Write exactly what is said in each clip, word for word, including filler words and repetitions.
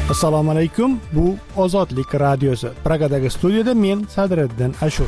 Assalomu alaykum. Bu Ozodlik radiosi. Pragadagi studiyada men Sadriddin Ashur.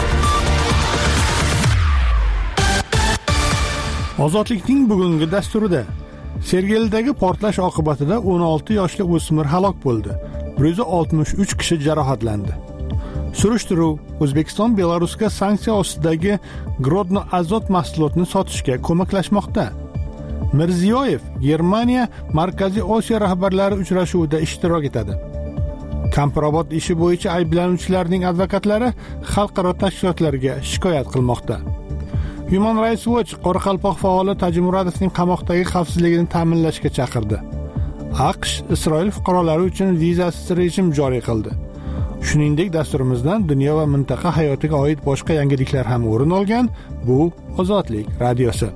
Ozodlikning bugungi dasturida Sergelidagi portlash oqibatida o'n olti yoshli o'smir halok bo'ldi. bir yuz oltmish uch kishi jarohatlandi. Surishtiruv O'zbekiston Belarusga sanksiya ostidagi Grodno azot mahsulotini sotishga ko'maklashmoqda. Mirziyoyev Germaniya Markaziy Osiyo rahbarlari uchrashuvida ishtirok etadi. Kampirobod ishi bo'yicha ayblanuvchilarning advokatlari xalqaro tashkilotlarga shikoyat qilmoqda. Human Rights Watch Qoraqalpoq faoli Tajimuradovning qamoqdagi xavfsizligini ta'minlashga chaqirdi. AQSh Isroil fuqarolari uchun vizasiz rejim joriy qildi. Shuningdek, dasturimizdan dunyo va mintaqa hayotiga oid boshqa yangiliklar ham o'rin olgan. Bu Ozodlik radiosi.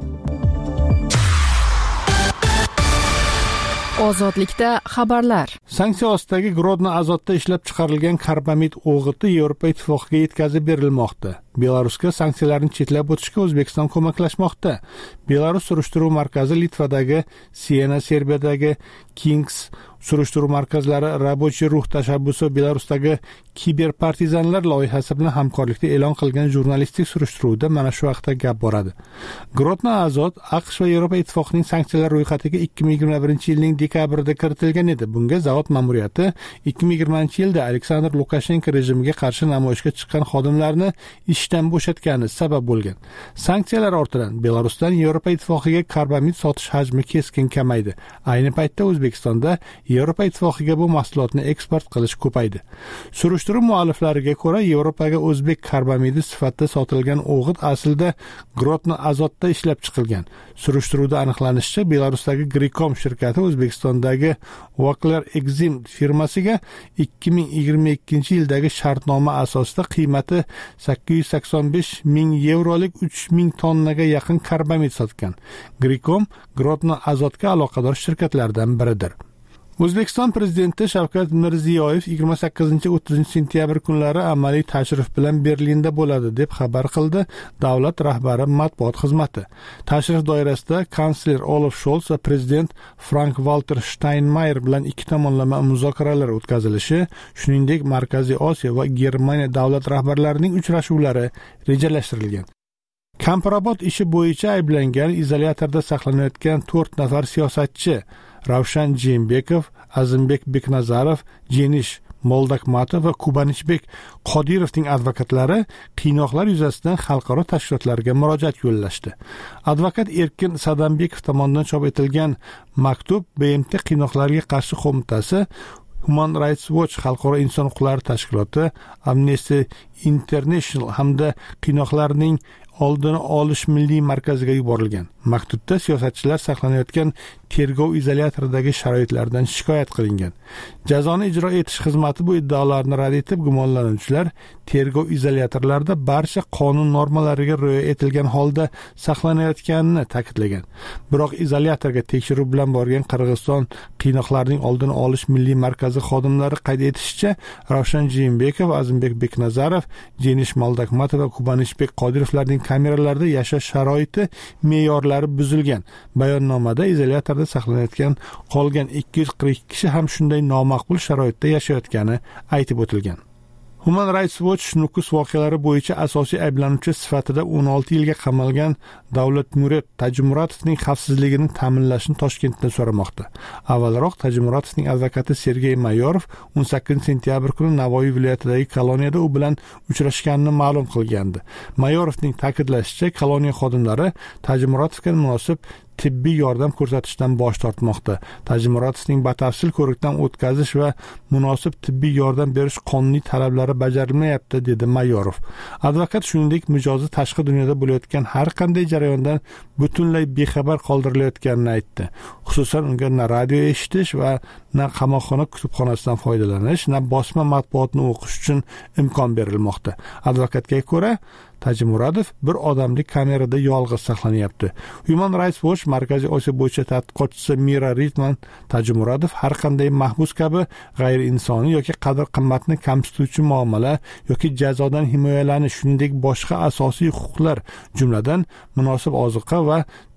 Ozodlikda xabarlar. Sanksiya ostidagi Grodno azotda ishlab chiqarilgan karbamid o'g'iti Yevropa ittifoqiga yetkazib berilmoqda. Belarusga sanksiyalarni chetlab o'tishga O'zbekiston ko'maklashmoqda. Belarus surishtiruv markazi Litvadagi, Siena Serbiyadagi, Kings surishtiruv markazlari Rabochiy ruh tashabbusi Belarusdagi kiberpartizanlar loyihasi bilan hamkorlikda e'lon qilgan jurnalistik surishtiruvda mana shu haqda gap boradi. Grodno azot AQSh va Yevropa ittifoqining sanksiyalar ro'yxatiga ikki ming yigirma birinchi yilning dekabrida kiritilgan edi. Bunga zavod ma'muriyati ikki ming yigirmanchi yilda Aleksandr Lukashenko rejimiga qarshi namoyishga chiqqan xodimlarni ishdan bo'shatgani sabab bo'lgan. Sanksiyalar ortidan Belarusdan Yevropa ittifoqiga karbamid sotish hajmi keskin kamaydi. Ayni paytda O'zbekistonda Yevropa ittifoqiga bu mahsulotni eksport qilish ko'paydi. Surishtiruv mualliflariga ko'ra, Yevropaga o'zbek karbamidi sifatida sotilgan o'g'it aslida Grodno azotda ishlab chiqilgan. Surishtiruvda aniqlanishicha, Belarusdagi Grikom shirkati O'zbekistondagi Wakler Exim firmasiga ikki ming yigirma ikkinchi yildagi shartnoma asosida qiymati sakkiz yuz sakson besh ming yevrolik uch ming tonnaga yaqin karbamid sotgan. Grikom Grodno azotga aloqador shirkatlardan biridir. O'zbekiston prezidenti Shavkat Mirziyoyev yigirma sakkizinchi o'ttizinchi sentyabr kunlari amaliy tashrif bilan Berlinda bo'ladi deb xabar qildi davlat rahbari matbuot xizmati. Tashrif doirasida kansler Olaf Scholz va prezident Frank-Walter Steinmeier bilan ikki tomonlama muzokaralar o'tkazilishi, shuningdek Markaziy Osiyo va Germaniya davlat rahbarlarining uchrashuvlari rejalashtirilgan. Kampirobod ishi bo'yicha ayblangan izolyatorda saqlanayotgan to'rt nafar siyosatchi Ravshan Jeenbekov, Azimbek Beknazarov, Jenish Moldakmatov va Kubanishbek Qodirovning advokatlari qiynoqlar yuzasidan xalqaro tashkilotlarga murojaat yo'llashdi. Advokat Erkin Sadambekov tomonidan chop etilgan maktub B M T qiynoqlarga qarshi qo'mitasi, Human Rights Watch xalqaro inson huquqlari tashkiloti, Amnesty International hamda qiynoqlarning oldini olish milliy markaziga yuborilgan. Maktubda siyosatchilar saqlanayotgan tergov izolyatoridagi sharoitlardan shikoyat qilingan. Jazoni ijro etish xizmati bu iddaolarni rad etib, gumonlanuvchilar tergov izolyatorlarida barcha qonun normalariga rioya etilgan holda saqlanayotganini ta'kidlagan. Biroq izolyatorga tekshiruv bilan borgan Qirg'iziston qiynoqlarning oldini olish milliy markazi xodimlari qayd etishicha, Ravshan Jeenbekov, Azimbek Beknazarov, Jenish Moldakmatov va Kubanishbek Qodirovlarning kameralarda yashash sharoiti me'yorlari buzilgan. Bayonnomada izolyatorda saqlanayotgan qolgan ikki yuz qirq ikki kishi ham shunday nomaqbul sharoitda yashayotgani aytib o'tilgan. Human Rights Watch Nukus voqealari bo'yicha asosiy ayblanuvchi sifatida o'n olti yilga qamalgan Davlatmurat Tajimuratovning xavfsizligini ta'minlashni Toshkentda so'ramoqda. Avvalroq Tajimuratovning advokati Sergey Mayorov o'n sakkizinchi sentyabr kuni Navoiy viloyatidagi koloniyada u bilan uchrashganini ma'lum qilgandi. Mayorovning ta'kidlashicha, koloniya xodimlari Tajimuratovga munosib tibbiy yordam ko'rsatishdan bosh tortmoqda. Tajimuratovning batafsil ko'rikdan o'tkazish va munosib tibbiy yordam berish qonuniy talablari bajarilmayapti, dedi Mayorov. Advokat shuningdek mijozi tashqi dunyoda bo'layotgan har qanday jarayondan butunlay bexabar qoldirilayotganini aytdi. Xususan, unga na radio eshitish va na qamoqxona kutubxonasidan foydalanish, na bosma matbuotni o'qish uchun imkon berilmoqda. Advokatga ko'ra, Tajimuradov bir odamlik kamerada yolg'iz saqlanyapti. Human Rights Watch Markaziy Osiyo bo'yicha tadqiqotchisi Mira Ritman Tajimuradov har qanday mahbus kabi g'ayriinsoniy yoki qadr-qimmatni kamsituvchi muomala yoki jazodan himoyalanish, shuningdek boshqa asosiy huquqlar, jumladan munosib oziqa va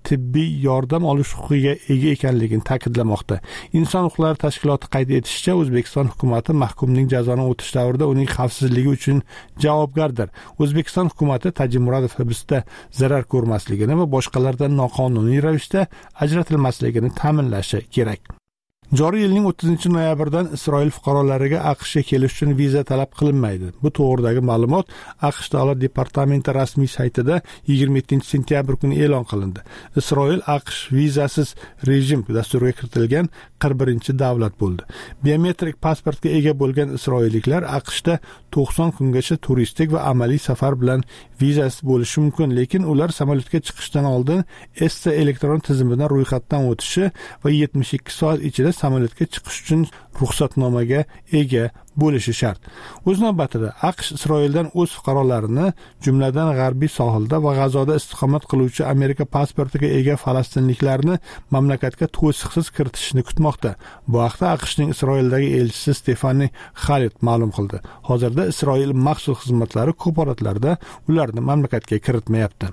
tibbiy yordam olish huquqiga ega ekanligini ta'kidlamoqda. Inson huquqlari tashkiloti qayd etishicha, O'zbekiston hukumatı mahkumning jazoni o'tish davrida uning xavfsizligi uchun javobgardir. O'zbekiston hukumatı Tajimuradov hibsda zarar ko'rmasligini va boshqalardan noqonuniy ravishda ajratilmasligini ta'minlashi kerak. Joriy yilning o'ttizinchi noyabridan Isroil fuqarolariga AQShga kelish uchun viza talab qilinmaydi. Bu to'g'ridagi ma'lumot AQSh Davlat departamenti rasmiy saytida yigirma yettinchi sentyabr kuni e'lon qilindi. Isroil AQSh vizasiz rejim dasturiga kiritilgan qirq birinchi davlat bo'ldi. Biometrik pasportga ega bo'lgan isroilliklar AQShda to'qson kungacha turistik va amaliy safar bilan vizasiz bo'lishi mumkin, lekin ular samolyotga chiqishdan oldin E S T elektron tizimidan ro'yxatdan o'tishi va yetmish ikki soat ichida samolyotga chiqish uchun ruxsatnomaga ega bo'lishi shart. O'z navbatida AQSh Isroildan o'z fuqarolarini, jumladan g'arbiy sohilda va G'azoda istiqomat qiluvchi Amerika pasportiga ega falastinliklarni mamlakatga to'siqsiz kiritishni kutmoqda. Bu haqda AQShning Isroildagi elchisi Stefani Xalit ma'lum qildi. Hozirda Isroil maxsus xizmatlari ko'p holatlarda ularni mamlakatga kiritmayapti.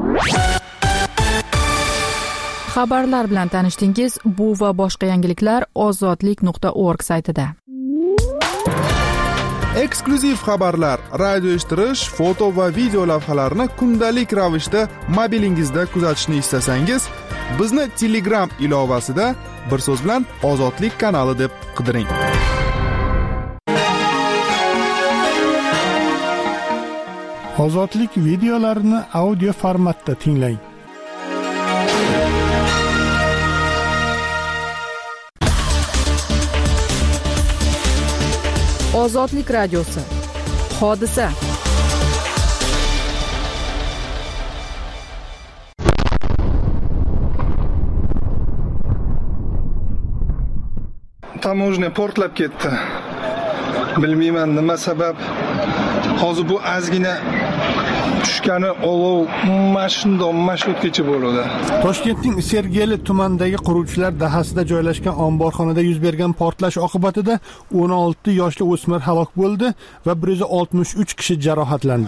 Xabarlar bilan tanishdingiz. Bu va boshqa yangiliklar ozodlik nuqta org saytida. Eksklyuziv xabarlar, radio eshittirish, foto va video lavhalarni kundalik ravishda mobilingizda kuzatishni istasangiz, bizni Telegram ilovasida bir so'z bilan Ozodlik kanali deb qidiring. Ozodlik videolarini audio formatda tinglang. Ozodlik radiosi. Hodisa. Tamojna portlab ketdi. Bilmayman nima sabab. Hozir bu ozgina tushgani olov mashina marshrutkagacha bo'ladi. Toshkentning Sergeli tumanidagi quruvchilar dahasida joylashgan omborxonada yuz bergan portlash oqibatida o'n olti yoshli o'smir halok bo'ldi va bir yuz oltmish uch kishi jarohatlandi.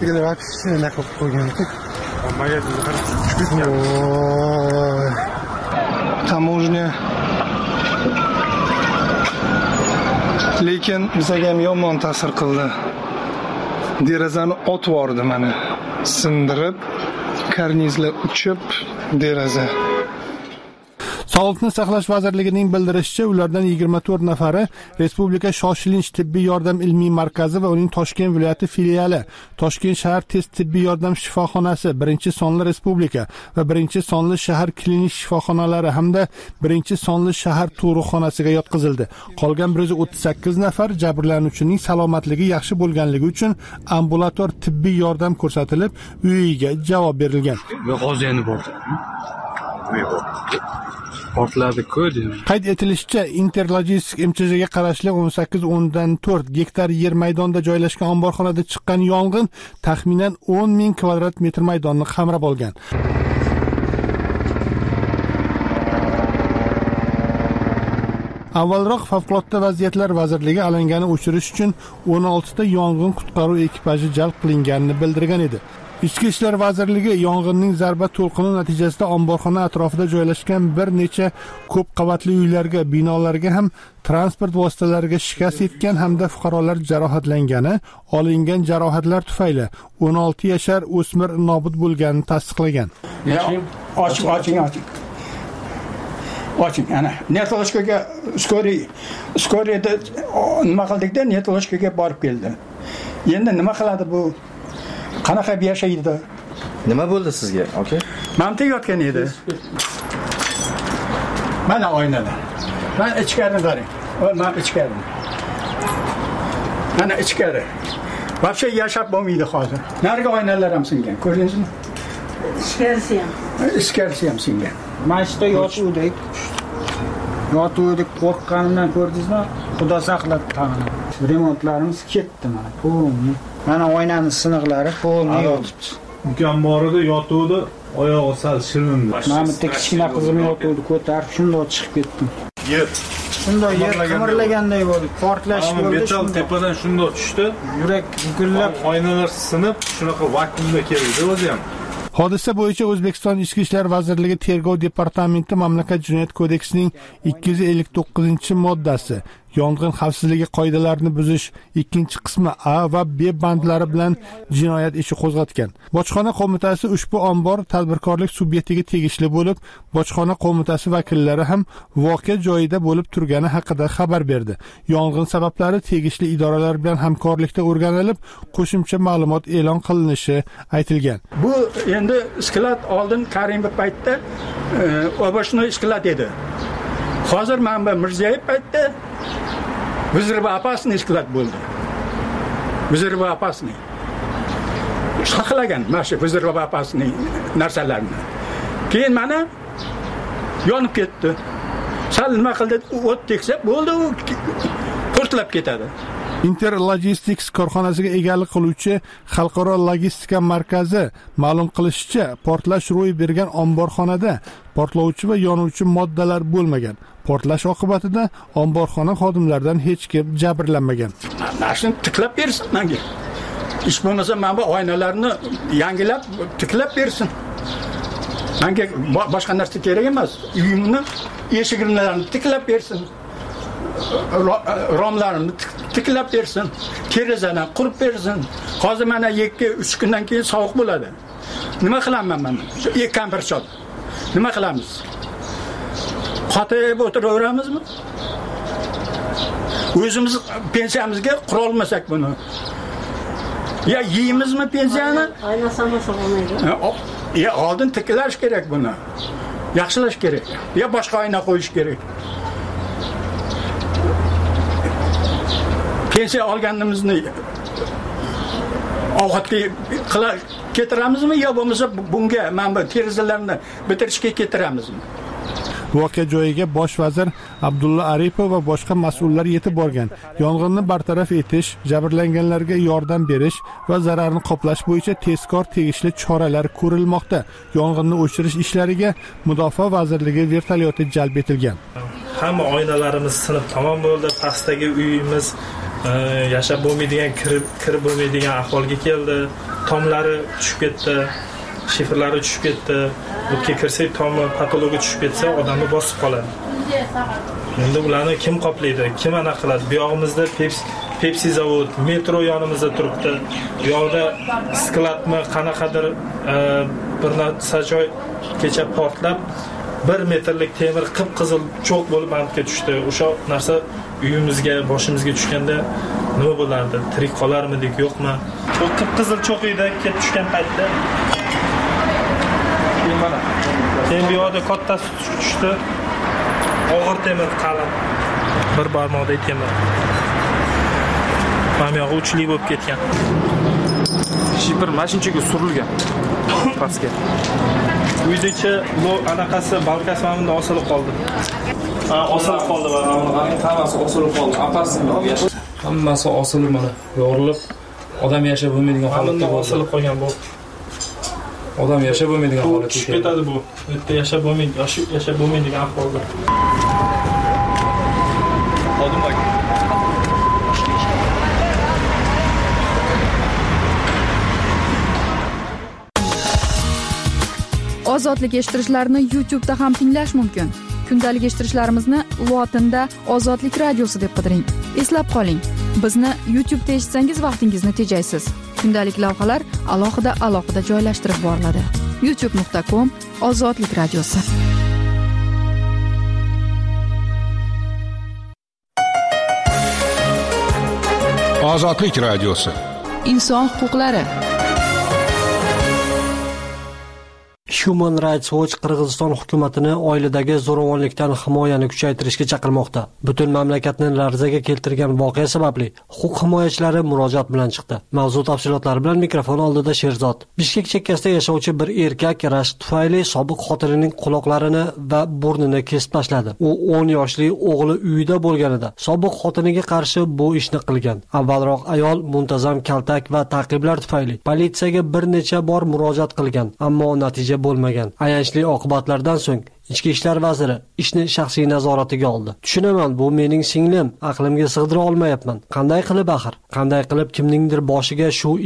Tamojna lekin bizga ham yomon ta'sir qildi. Derazani otib yordi mana. Sindirib, karnizlar uchib, deraza. Sog'liqni saqlash vazirligining bildirishicha, ulardan yigirma to'rt nafari Respublika shoshilinch tibbiy yordam ilmiy markazi va uning Toshkent viloyati filiali, Toshkent shahar tez tibbiy yordam shifoxonasi, birinchi sonli respublika va birinchi sonli shahar klinik shifoxonalari hamda birinchi sonli shahar tug'ruqxonasiga yotqizildi. Qolgan bir yuz o'ttiz sakkiz nafar jabrlanuvchining salomatligi yaxshi bo'lganligi uchun ambulator tibbiy yordam ko'rsatilib, uyiga javob berilgan. G'oziyani bor. Portladi-ku. Qayd etilishicha, Interlogistik M Ch Jga qarashli o'n sakkiz o'ndan to'rt gektar yer maydonida joylashgan omborxonada chiqqan yong'in taxminan o'n ming kvadrat metr maydonni qamrab olgan. Avvalroq Favqulodda vaziyatlar vazirligi alangani o'chirish uchun o'n olti ta yong'in qutqaruv ekipaji jalb qilinganini bildirgan edi. Ichki ishlar vazirligi yong'inning zarba to'lqini natijasida omborxona atrofida joylashgan bir necha ko'p qavatli uylarga, binolarga ham transport vositalariga shikast yetgan hamda fuqarolar jarohatlangani, olingan jarohatlar tufayli o'n olti yashar o'smir nobud bo'lganini tasdiqlagan. Oching, oching, oching. Oching, ana, Netloshkaga skoriy, skoriyda nima qildikda Netloshkaga borib keldi. Endi nima qiladi bu? Qanaqa yashaydi? Nima bo'ldi sizga? Okay. Mamta yotgan edi. Mana oynada. Men ichkari qarang. Men ichkari. Mana ichkari. Вообще yashab bo'lmaydi hozir. Nariga oynalar ham singan. Ko'rdingizmi? Ichkarisi ham. Ichkarisi ham singan. Mashina yotuvdik. Yotuvdik, qo'rqqanimdan ko'rdingizmi? Xudo saqlab tag'in. Remontlarimiz ketdi mana. To'g'ri. Mana oynaning siniqlari qo'lni yotibdi. Ukam borida yotuvdi, oyog'i sal shilindi. Mana bitta kichkina qizim yotuvdi, ko'tarib shunday chiqib ketdim. Yer. Shunday yer qimirlaganday bo'ldi, portlash bo'ldi. Metal tepadan shunday tushdi. Yurak gullab, oynalar sinib, shunaqa vakuumda keldi o'zi ham. Hodisa bo'yicha O'zbekiston Ichki ishlar vazirligi Tergov departamenti mamlakat jinoyat kodeksining ikki yuz ellik to'qqizinchi moddasi yong'in xavfsizligi qoidalarini buzish ikkinchi qismi A va B bandlari bilan jinoyat ishi qo'zg'atgan. Bojxona qo'mitasi ushbu ombor tadbirkorlik subyektiga tegishli bo'lib, bojxona qo'mitasi vakillari ham voqea joyida bo'lib turgani haqida xabar berdi. Yong'in sabablari tegishli idoralar bilan hamkorlikda o'rganilib, qo'shimcha ma'lumot e'lon qilinishi aytilgan. Bu endi isklat oldin Karimov paytda obashno isklat edi. Hozir mana Mirziyoyev paytda Vizirba opasniy isklat bo'ldi. Vizirba opasniy. Saqlagan mana shu Vizirba opasniy narsalarni. Keyin mana yonib ketdi. Sal nima qildi? O't teksa bo'ldi, u portlab ketadi. Inter Logistics korxonasiga egalik qiluvchi Xalqaro logistika markazi ma'lum qilishicha, portlash ro'y bergan omborxonada portlovchi va yonuvchi moddalar bo'lmagan. Portlash oqibatida omborxona xodimlaridan hech kim jabrlanmagan. Nashni tiklab bersin menga. Ish bo'lmasa mana bu oynalarni yangilab tiklab bersin. Menga boshqa narsa kerak emas. Uyimni eshiklarini tiklab bersin. Romlarini tiklab bersin. Terazani qurib bersin. Hozir mana ikki uch kundan keyin sovuq bo'ladi. Nima qilaman men? Shu ikki kampirchot. Nima qilamiz? Qotib o'tiraveramizmi? O'zimiz pensiyamizga qura olmasak buni. Ya yeymizmi pensiyani? Ayna samasa bo'lmaydi. Ya oldin tiklash kerak buni. Yaxshilash kerak. Ya boshqa oyna qo'yish kerak. Pensiya olganimizni ovqatga qila ketiramizmi yo bo'lmasa bunga mana bu terazalarni bitirishga ketiramizmi? Voqea joyiga bosh vazir Abdulla Aripov va boshqa mas'ullar yetib borgan. Yong'inni bartaraf etish, jabrlanganlarga yordam berish va zararni qoplash bo'yicha tezkor tegishli choralar ko'rilmoqda. Yong'inni o'chirish ishlariga Mudofaa vazirligi vertolyoti jalb etilgan. Hamma oynalarimiz sinib tamom bo'ldi. Pastdagi uyimiz yashab bo'lmaydigan, kirib kirib bo'lmaydigan ahvolga keldi. Tomlari tushib ketdi. Shifrlari tushib ketdi. O'tga kirsak, tomi patologiya tushib ketsa, odamni bosib qoladi. Endi ularni kim qoplaydi? Kim ana qiladi? Bu yog'imizda Pepsi Pepsi zavod, metro yonimizda turibdi. Bu yoqda skladmi, qanaqadir bir narsa joy kecha portlab bir metrlik temir qip-qizil cho'q bo'lib antga tushdi. O'sha narsa uyimizga, boshimizga tushganda nima bo'lardi? Tirik qolarmidik, yo'qmi? Cho'q qip-qizil cho'q edi, kelib tushgan paytda mana keyin bu yoqda kattasi tushdi. Og'ir temir qalin. Bir barmoqdek temir. Mana bu yoq uchli bo'lib ketgan. Shifr mashinchaga surilgan. Pastga. Uydacha bu anaqasi balkasi mana bunda osilib qoldi. Ha, osilib qoldi va hammasi osilib qoldi. Apasini yashab. Hammasi osilib mana yorilib odam yashab bo'lmaydigan holatda osilib qolgan bu. Odam yashab bo'lmaydigan holatda tushib ketadi bu. Bu yerda yashab bo'lmaydi, yashab bo'lmaydigan ahvolda. Odim bak. Ozodlik eshittirishlarini YouTube da ham tinglash mumkin. Kundalik eshittirishlarimizni lotinda Ozodlik radiosi deb qidiring. Eslab qoling, bizni YouTube da eshitsangiz vaqtingizni tejaysiz. Kundalik lavhalar alohida alohida joylashtirib boriladi. youtube nuqta com Ozodlik radiosi. Ozodlik radiosi. Inson huquqlari. Human Rights Watch Qirg'iziston hukumatini oiladagi zo'ravonlikdan himoyani kuchaytirishga chaqirmoqda. Butun mamlakatni larzaga keltirgan voqea sababli huquq himoyachilari murojaat bilan chiqdi. Mavzu tafsilotlari bilan mikrofon oldida Sherzod. Bishkek chekkasida yashovchi bir erkak rashk tufayli sobiq xotinining quloqlarini va burnini kesib tashladi. U o'n yoshli o'g'li uyida bo'lganida sobiq xotiniga qarshi bu ishni qilgan. Avvalroq ayol muntazam kaltak va ta'qiblar tufayli politsiyaga bir necha bor murojaat qilgan, ammo natija bo'lmagan. Ayanchli oqibatlardan so'ng Ichki ishlar vaziri ishni shaxsiy nazoratiga oldi. Tushunaman, bu mening singlim, aqlimga sig'dira olmayapman. Qanday qilib axir? Qanday qilib kimningdir boshiga shu ish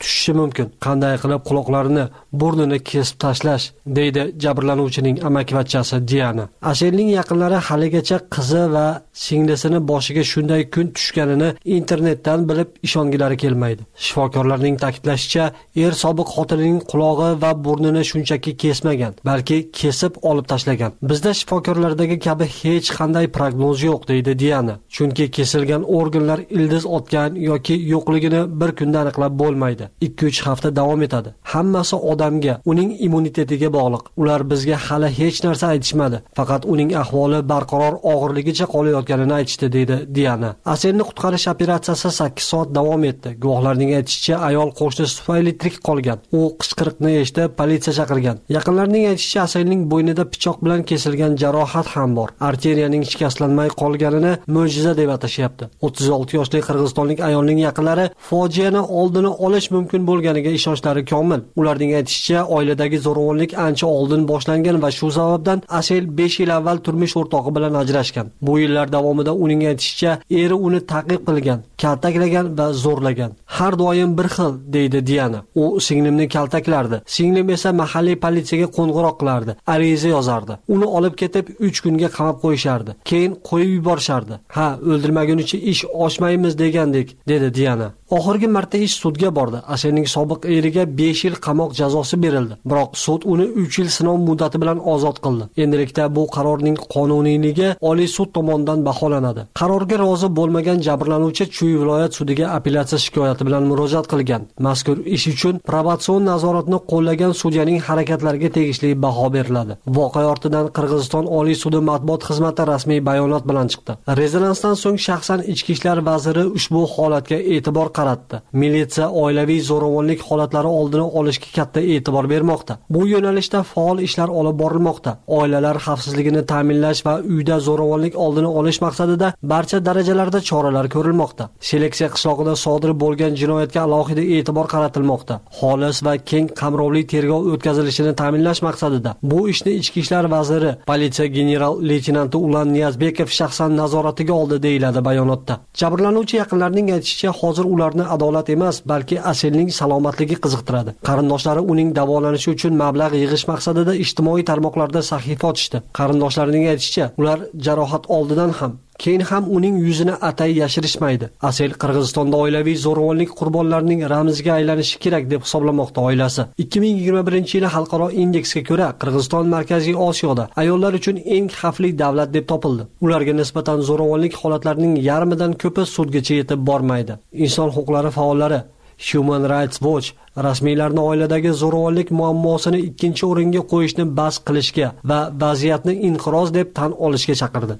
tushishi mumkin. Qanday qilib quloqlarini, burnini kesib tashlash, deydi jabrlanuvchining amakivachchasi Diana. Aselning yaqinlari haligacha qizi va singlisini boshiga shunday kun tushganini internetdan bilib ishongilari kelmaydi. Shifokorlarning ta'kidlashicha, er sobiq xotinining qulog'i va burnini shunchaki kesmagan, balki kesib olib tashlagan. Bizda shifokorlardagi kabi hech qanday prognoz yo'q, deydi Diana. Chunki kesilgan organlar ildiz otgan yoki yo'qligini bir kunda aniqlab bo'lmaydi. ikki uch hafta davom etadi. Hammasi odamga, uning immunitetiga bog'liq. Ular bizga hali hech narsa aytishmadi. Faqat uning ahvoli barqaror og'irligicha qolayotganini aytishdi, deydi Diana. Aselni qutqarish operatsiyasi sakkiz soat davom etdi. Guvohlarning aytishicha, ayol qo'shnisi tufayli tirik qolgan. U qichqiriqni eshitib, politsiya chaqirgan. Yaqinlarning aytishicha, Aselning bo'ynida pichoq bilan kesilgan jarohat ham bor. Arteriyaning shikastlanmay qolganini mo'jiza deb atashyapti. o'ttiz olti yoshli qirg'izistonlik ayolning yaqinlari fojiani oldini olish mumkin bo'lganiga ishonchlari komil. Ularning aytishicha, oiladagi zo'ravonlik ancha oldin boshlangan va shu sababdan Asel besh yil avval turmush o'rtog'i bilan ajrashgan. Bu yillar davomida uning aytishicha, eri uni ta'qib qilgan, kaltaklagan va zo'rlagan. Har doim bir xil, deydi Diana. U singlimni kaltaklardi. Singlim esa mahalliy politsiyaga qo'ng'iroq qilardi, ariza yozardi. Uni olib ketib uch kunga qamab qo'yishardi. Keyin qo'yib yuborishardi. Ha, o'ldirmagunicha ish ochmaymiz degandik, dedi Diana. Oxirgi marta ish sudga bordi. Aselning sobiq eriga besh yil qamoq jazosi berildi. Biroq sud uni uch yil sinov muddati bilan ozod qildi. Endilikda bu qarorning qonuniyligi Oliy sud tomonidan baholanadi. Qarorga rozi bo'lmagan jabrlanuvchi Chuy viloyat sudiga apellyatsiya shikoyati bilan murojaat qilgan. Mazkur ish uchun probatsion nazoratni qo'llagan sudyaning harakatlariga tegishli baho beriladi. Voqea ortidan Qirg'iziston Oliy sudi matbuot xizmati rasmiy bayonot bilan chiqdi. Rezonansdan so'ng shaxsan ichki ishlar vaziri ushbu holatga e'tibor qaratdi. Militsiya oilaviy zo'ravonlik holatlari oldini olishga katta e'tibor bermoqda. Bu yo'nalishda faol ishlar olib borilmoqda. Oilalar xavfsizligini ta'minlash va uyda zo'ravonlik oldini olish maqsadida barcha darajalarda choralar ko'rilmoqda. Seleksiya qishlog'ida sodir bo'lgan jinoyatga alohida e'tibor qaratilmoqda. Xolis va keng qamrovli tergov o'tkazilishini ta'minlash maqsadida bu ishni ichki ishlar vaziri, politsiya general-leytenanti Ulan Niyazbekov shaxsan nazoratiga oldi, deyiladi bayonotda. Jabrlanuvchi yaqinlarining aytishicha, hozir ularni adolat emas, balki Aselning salomatligi qiziqtiradi. Qarindoshlari uning davolanishi uchun mablag' yig'ish maqsadida ijtimoiy tarmoqlarda sahifa ochishdi. Qarindoshlarining aytishicha, ular jarohat oldidan ham keyin ham uning yuzini atay yashirishmaydi. Asel Qirg'izistonda oilaviy zo'ravonlik qurbonlarining ramziga aylanishi kerak deb hisoblamoqda oilasi. ikki ming yigirma birinchi yil xalqaro indeksga ko'ra Qirg'iziston Markaziy Osiyoda ayollar uchun eng xavfli davlat deb topildi. Ularga nisbatan zo'ravonlik holatlarining yarmidan ko'pi sudgacha yetib bormaydi. Inson huquqlari faollari Human Rights Watch rasmiylarni oiladagi zo'ravonlik muammosini ikkinchi o'ringa qo'yishni bas qilishga va vaziyatni inqiroz deb tan olishga chaqirdi.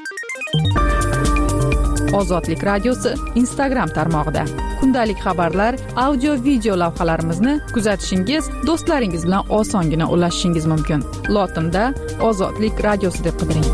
Ozodlik radiosi Instagram tarmog'ida kundalik xabarlar, audio video lavhalarimizni kuzatishingiz, do'stlaringiz bilan osongina ulashishingiz mumkin. Lotinda Ozodlik radiosi deb qidiring.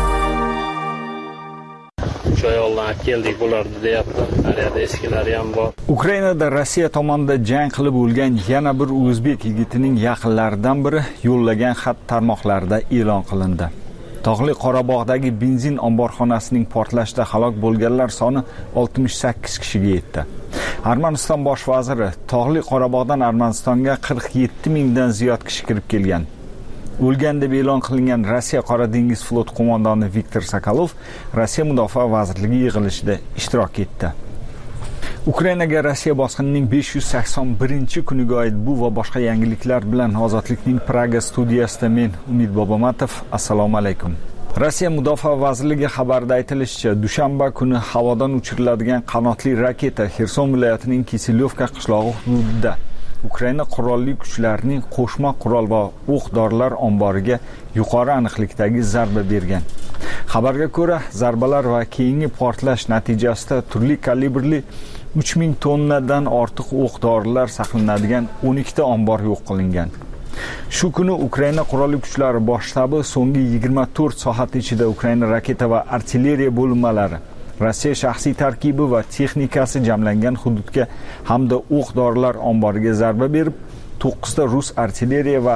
Shu ayoldan keldik bularni deyapti. Nariyada eskilari ham bor. Ukrainada Rossiya tomonidan jang qilib o'lgan yana bir o'zbek yigitining yaqinlaridan biri yo'llagan xat tarmoqlarida e'lon qilindi. Tog'li Qorabog'dagi benzin omborxonasining portlashida halok bo'lganlar soni oltmish sakkiz kishiga yetdi. Armaniston bosh vaziri Tog'li Qorabog'dan Armanistonga qirq yetti mingdan ziyod kishi kirib kelgan. O'lgan deb e'lon qilingan Rossiya Qora dengiz flot qo'mondoni Viktor Sokolov Rossiya Mudofaa vazirligi yig'ilishida ishtirok etdi. Ukrainaga Rossiya bosqinining besh yuz sakson birinchi kuniga oid bu va boshqa yangiliklar bilan Ozodlikning Praga studiyasida men Umid Bobomatov. Assalomu alaykum. Rossiya Mudofaa vazirligi xabarida aytilishicha, dushanba kuni havodan uchiriladigan qanotli raketa Xerson viloyatining Kisilyovka qishlog'i hududida Ukraina qurolli kuchlarining qo'shma qurol va o'q-dorilar omboriga yuqori aniqlikdagi zarba bergan. Xabarga ko'ra, zarbalar va keyingi portlash natijasida turli kalibrli uch ming tonnadan ortiq o'q-dorilar saqlanadigan o'n ikkita ombor yo'q qilingan. Shu kuni Ukraina qurolli kuchlari bosh shtabi so'nggi yigirma to'rt soat ichida Ukraina raketa va artilleriya bo'linmalari, Rossiya shaxsiy tarkibi va texnikasi jamlangan hududga hamda o'q-dorilar omboriga zarba berib, to'qqizta rus artilleriya va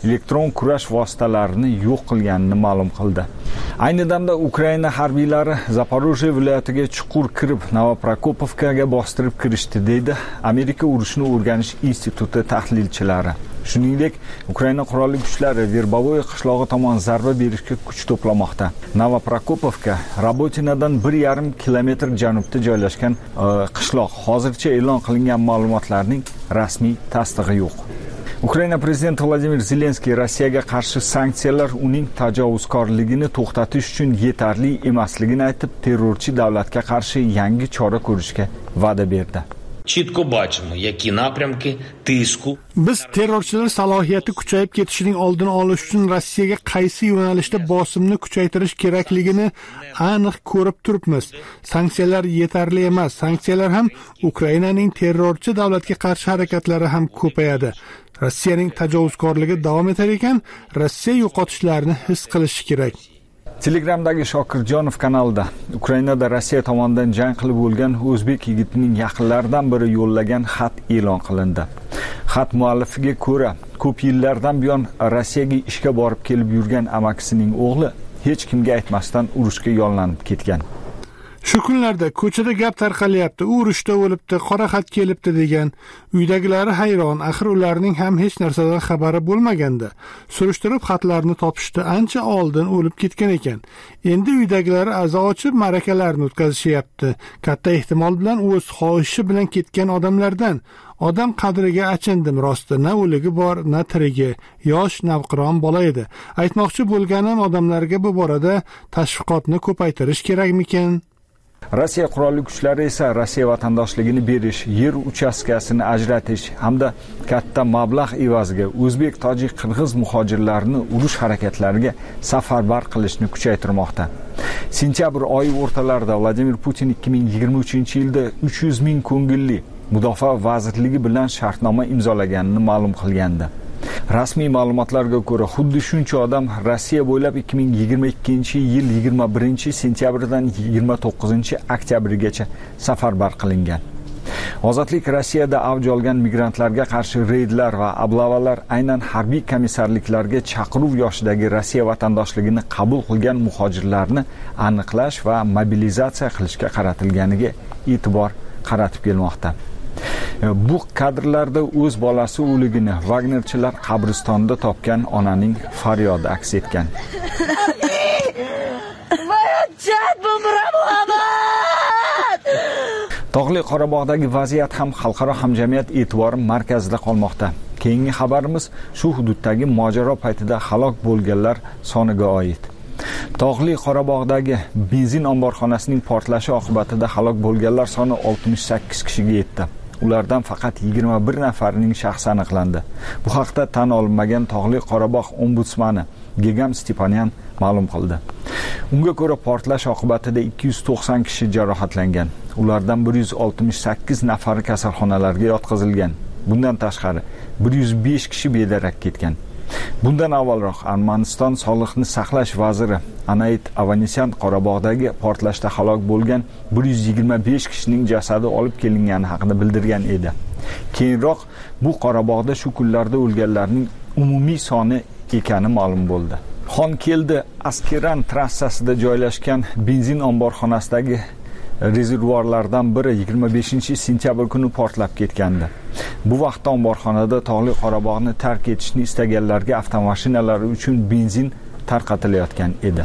elektron kurash vositalarini yo'q qilganini ma'lum qildi. Ayni damda Ukraina harbiylari Zaporojye viloyatiga chuqur kirib, Novoprokopovkaga bostirib kirishdi, deydi Amerika urushni o'rganish instituti tahlilchilari. Shuningdek, Ukraina qurolli kuchlari Verbovoy qishlog'i tomon zarba berishga kuch to'plamoqda. Novoprokopovka Rabotinadan bir yarim kilometr janubda joylashgan qishloq. Hozircha e'lon qilingan ma'lumotlarning rasmiy tasdig'i yo'q. Ukraina prezidenti Vladimir Zelenskiy Rossiyaga qarshi sanksiyalar uning tajovuzkorligini to'xtatish uchun yetarli emasligini aytib, terrorchi davlatga qarshi yangi chora ko'rishga va'da berdi. Чітко бачимо, які напрямки тиску. Biz terrorchilar salohiyati kuchayib ketishining oldini olish uchun Rossiyaga qaysi yo'nalishda bosimni kuchaytirish kerakligini aniq ko'rib turibmiz. Sanksiyalar yetarli emas. Sanksiyalar ham Ukrainaning terrorchi davlatga qarshi harakatlari ham ko'payadi. Rossiyaning tajovuzkorligi davom etar ekan, Rossiya yo'qotishlarni his qilishi kerak. Telegramdagi Shokirjonov kanalida Ukrainada Rossiya tomonidan jang qilib bo'lgan o'zbek yigitining yaqinlaridan biri yo'llagan xat e'lon qilindi. Xat muallifiga ko'ra, ko'p yillardan buyon Rossiyaga ishga borib kelib yurgan amakisining o'g'li hech kimga aytmasdan urushga yollanib ketgan. Shu kunlarda ko'chada gap tarqalyapti, u urushda o'libdi, qora xat kelibdi degan. Uydagilari hayron, axir ularning ham hech narsadan xabari bo'lmaganda. Surishtirib xatlarni topishdi, ancha oldin o'lib ketgan ekan. Endi uydagilari azo ochib ma'rakalarni o'tkazishyapti. Katta ehtimol bilan o'z xohishi bilan ketgan odamlardan. Odam qadriga achindim rosti, na o'ligi bor, na tirigi. Yosh, navqiron bola edi. Aytmoqchi bo'lganim, odamlarga bu borada tashviqotni ko'paytirish kerakmikan? Rossiya qurolli kuchlari esa Rossiya vatandoshligini berish, yer uchastkasini ajratish hamda katta mablag' evaziga o'zbek, tojik, qirg'iz muhojirlarini urush harakatlariga safarbar qilishni kuchaytirmoqda. Sentyabr oyi o'rtalarida Vladimir Putin ikki ming yigirma uchinchi yilda uch yuz ming ko'ngilli Mudofaa vazirligi bilan shartnoma imzolaganini ma'lum qilgandi. Rasmiy ma'lumotlarga ko'ra, xuddi shuncha odam Rossiya bo'ylab ikki ming yigirma ikkinchi yil yigirma birinchi sentyabrdan yigirma to'qqizinchi oktyabrgacha safarbar qilingan. Ozodlik Rossiyada avj olgan migrantlarga qarshi reydlar va ablavalar aynan harbiy komissarliklarga chaqiruv yoshidagi Rossiya vatandoshligini qabul qilgan muhojirlarni aniqlash va mobilizatsiya qilishga qaratilganiga e'tibor qaratib kelmoqda. Bu kadrlarda o'z bolasi o'ligini Wagnerchilar qabristonida topgan onaning faryodi aks etgan. Tog'li Qorabog'dagi vaziyat ham xalqaro hamjamiyat e'tibori markazida qolmoqda. Keyingi xabarimiz shu hududdagi mojaro paytida halok bo'lganlar soniga oid. Tog'li Qorabog'dagi benzin omborxonasining portlashi oqibatida halok bo'lganlar soni oltmish sakkiz kishiga yetdi. Ulardan faqat yigirma bir nafarining shaxsi aniqlandi. Bu haqda tan olinmagan Tog'li Qorabog' ombudsmani Gegam Stepanyan ma'lum qildi. Unga ko'ra portlash oqibatida ikki yuz to'qson kishi jarohatlangan. Ulardan bir yuz oltmish sakkiz nafari kasalxonalarga yotqizilgan. Bundan tashqari bir yuz besh kishi bedarak ketgan. Bundan avvalroq Armaniston sog'liqni saqlash vaziri Anait Avanesyan Qorabog'dagi portlashda halok bo'lgan bir yuz yigirma besh kishining jasadi olib kelingani haqida bildirgan edi. Keyinroq bu Qorabog'da shu kunlarda o'lganlarning umumiy soni ekani ma'lum bo'ldi. Xonkeldi Askeran trassasida joylashgan benzin omborxonasidagi rezervuarlardan biri yigirma beshinchi sentyabr kuni portlab ketgandi. Bu vaqtda omborxonada Tog'li Qorabog'ni tark etishni istaganlarga avtomashinalari uchun benzin tarqatilayotgan edi.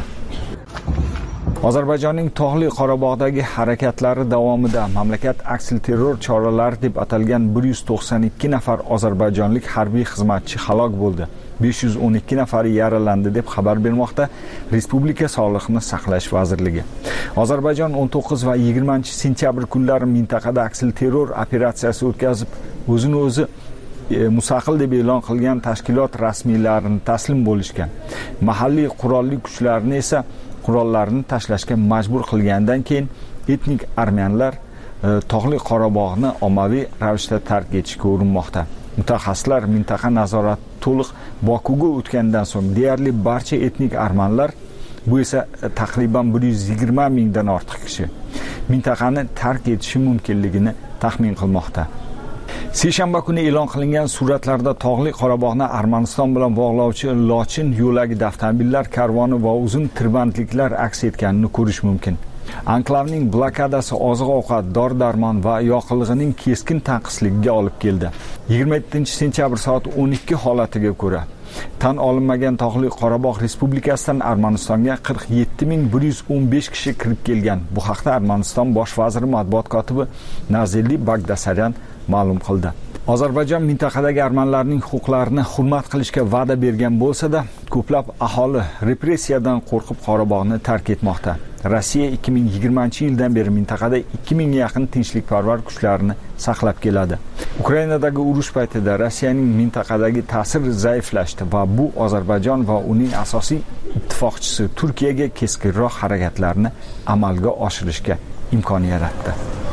Ozarbayjonning Tog'li Qorabog'dagi harakatlari davomida mamlakat aksilterror choralari deb atalgan bir yuz to'qson ikki nafar ozarbayjonlik harbiy xizmatchi halok bo'ldi. besh yuz o'n ikki nafari yaralandi deb xabar bermoqda Respublika Sog'liqni saqlash vazirligi. Ozarbayjon o'n to'qqiz va yigirmanchi sentyabr kunlari mintaqada aksilterror operatsiyasi o'tkazib, o'zini o'zi e, mustaqil deb e'lon qilgan tashkilot rasmiylarini taslim bo'lishgan. Mahalliy qurolli kuchlarni esa qurollarini tashlashga majbur qilgandan keyin etnik armiyanlar e, Tog'li Qorabog'ni ommaviy ravishda tark etishga urinmoqda. Mutaxassislar mintaqa nazorati to'liq Bokuga o'tgandan so'ng deyarli barcha etnik armanlar, bu esa taqriban bir yuz yigirma mingdan ortiq kishi mintaqani tark etishi mumkinligini taxmin qilmoqda. seshanba kuni e'lon qilingan suratlarda tog'li Qorabog'ni Armaniston bilan bog'lovchi lochin yo'lagida avtomobillar karvoni va uzun tirbandliklar aks etganini ko'rish mumkin. Anklavning blokadasi oziq-ovqat, dori-darmon va yoqilg'ining keskin tanqisligiga olib keldi. yigirma yettinchi sentyabr soat o'n ikki holatiga ko'ra tan olinmagan tog'li Qorabog' Respublikasidan Armanistonga qirq yetti ming bir yuz o'n besh kishi kirib kelgan. Bu haqda Armaniston bosh vaziri matbuot kotibi Nazeli Bagdasaryan ma'lum qildi. Ozarbayjon mintaqadagi armanlarning huquqlarini hurmat qilishga va'da bergan bo'lsa-da, ko'plab aholi repressiyadan qo'rqib Qorabog'ni tark etmoqda. Rossiya ikki ming yigirmanchi yildan beri mintaqada ikki mingga yaqin tinchlikparvar kuchlarini saqlab keladi. Ukrainadagi urush paytida Rossiyaning mintaqadagi ta'siri zaiflashdi va bu Ozarbayjon va uning asosiy ittifoqchisi Turkiyaga keskinroq harakatlarni amalga oshirishga imkon yaratdi.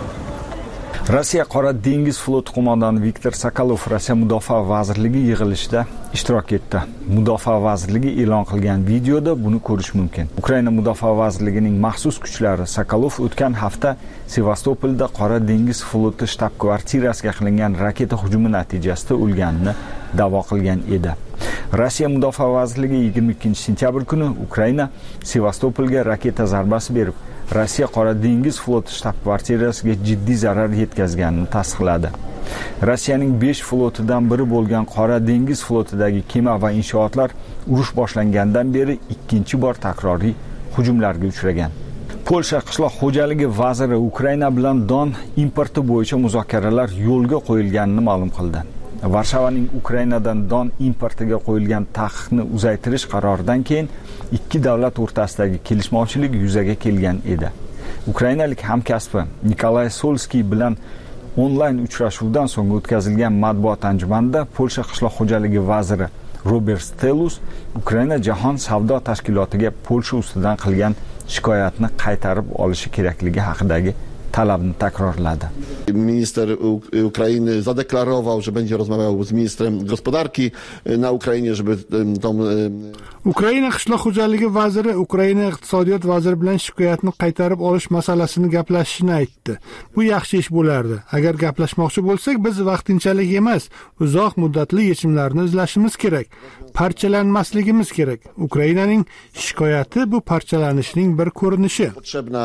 Rossiya Qora dengiz floti qo'mondoni Viktor Sokolov Rossiya Mudofaa vazirligi yig'ilishida ishtirok etdi. Mudofaa vazirligi e'lon qilgan videoda buni ko'rish mumkin. Ukraina Mudofaa vazirligining maxsus kuchlari Sokolov o'tgan hafta Sevastopolda Qora dengiz floti shtab-kvartirasiga qilingan raketa hujumi natijasida o'lganini da'vo qilgan edi. Rossiya Mudofaa vazirligi yigirma ikkinchi sentyabr kuni Ukraina Sevastopolga raketa zarbasi berib, Rossiya Qora dengiz floti shtab-kvartirasiga jiddiy zarar yetkazganini tasdiqladi. Rossiyaning besh flotidan biri bo'lgan Qora dengiz flotidagi kema va inshootlar urush boshlangandan beri ikkinchi bor takroriy hujumlarga uchragan. Polsha qishloq xo'jaligi vaziri Ukraina bilan don importi bo'yicha muzokaralar yo'lga qo'yilganini ma'lum qildi. Varshavaning Ukrainadan don importiga qo'yilgan taqiqni uzaytirish qaroridan keyin ikki davlat o'rtasidagi kelishmovchilik yuzaga kelgan edi. Ukrainalik hamkasbi Nikolay Solskiy bilan onlayn uchrashuvdan so'ng o'tkazilgan matbuot anjumanida Polsha qishloq xo'jaligi vaziri Robert Stelus Ukraina jahon savdo tashkilotiga Polsha ustidan qilgan shikoyatni qaytarib olishi kerakligi haqidagi talabni takrorladi. Minister Ukrainy zadeklarował, że będzie rozmawiał z ministrem gospodarki na Ukrainie, żeby tą Ukraina qishloq xo'jaligi vaziri Ukraina iqtisodiyot vaziri bilan shikoyatni qaytarib olish masalasini gaplashishini aytdi. Bu yaxshi ish bo'lardi. Agar gaplashmoqchi bo'lsak, biz vaqtinchalik emas, uzoq muddatli yechimlarni izlashimiz kerak. Parchalanmasligimiz kerak. Ukrainaning shikoyati bu parchalanishning bir ko'rinishi. Potrzebna,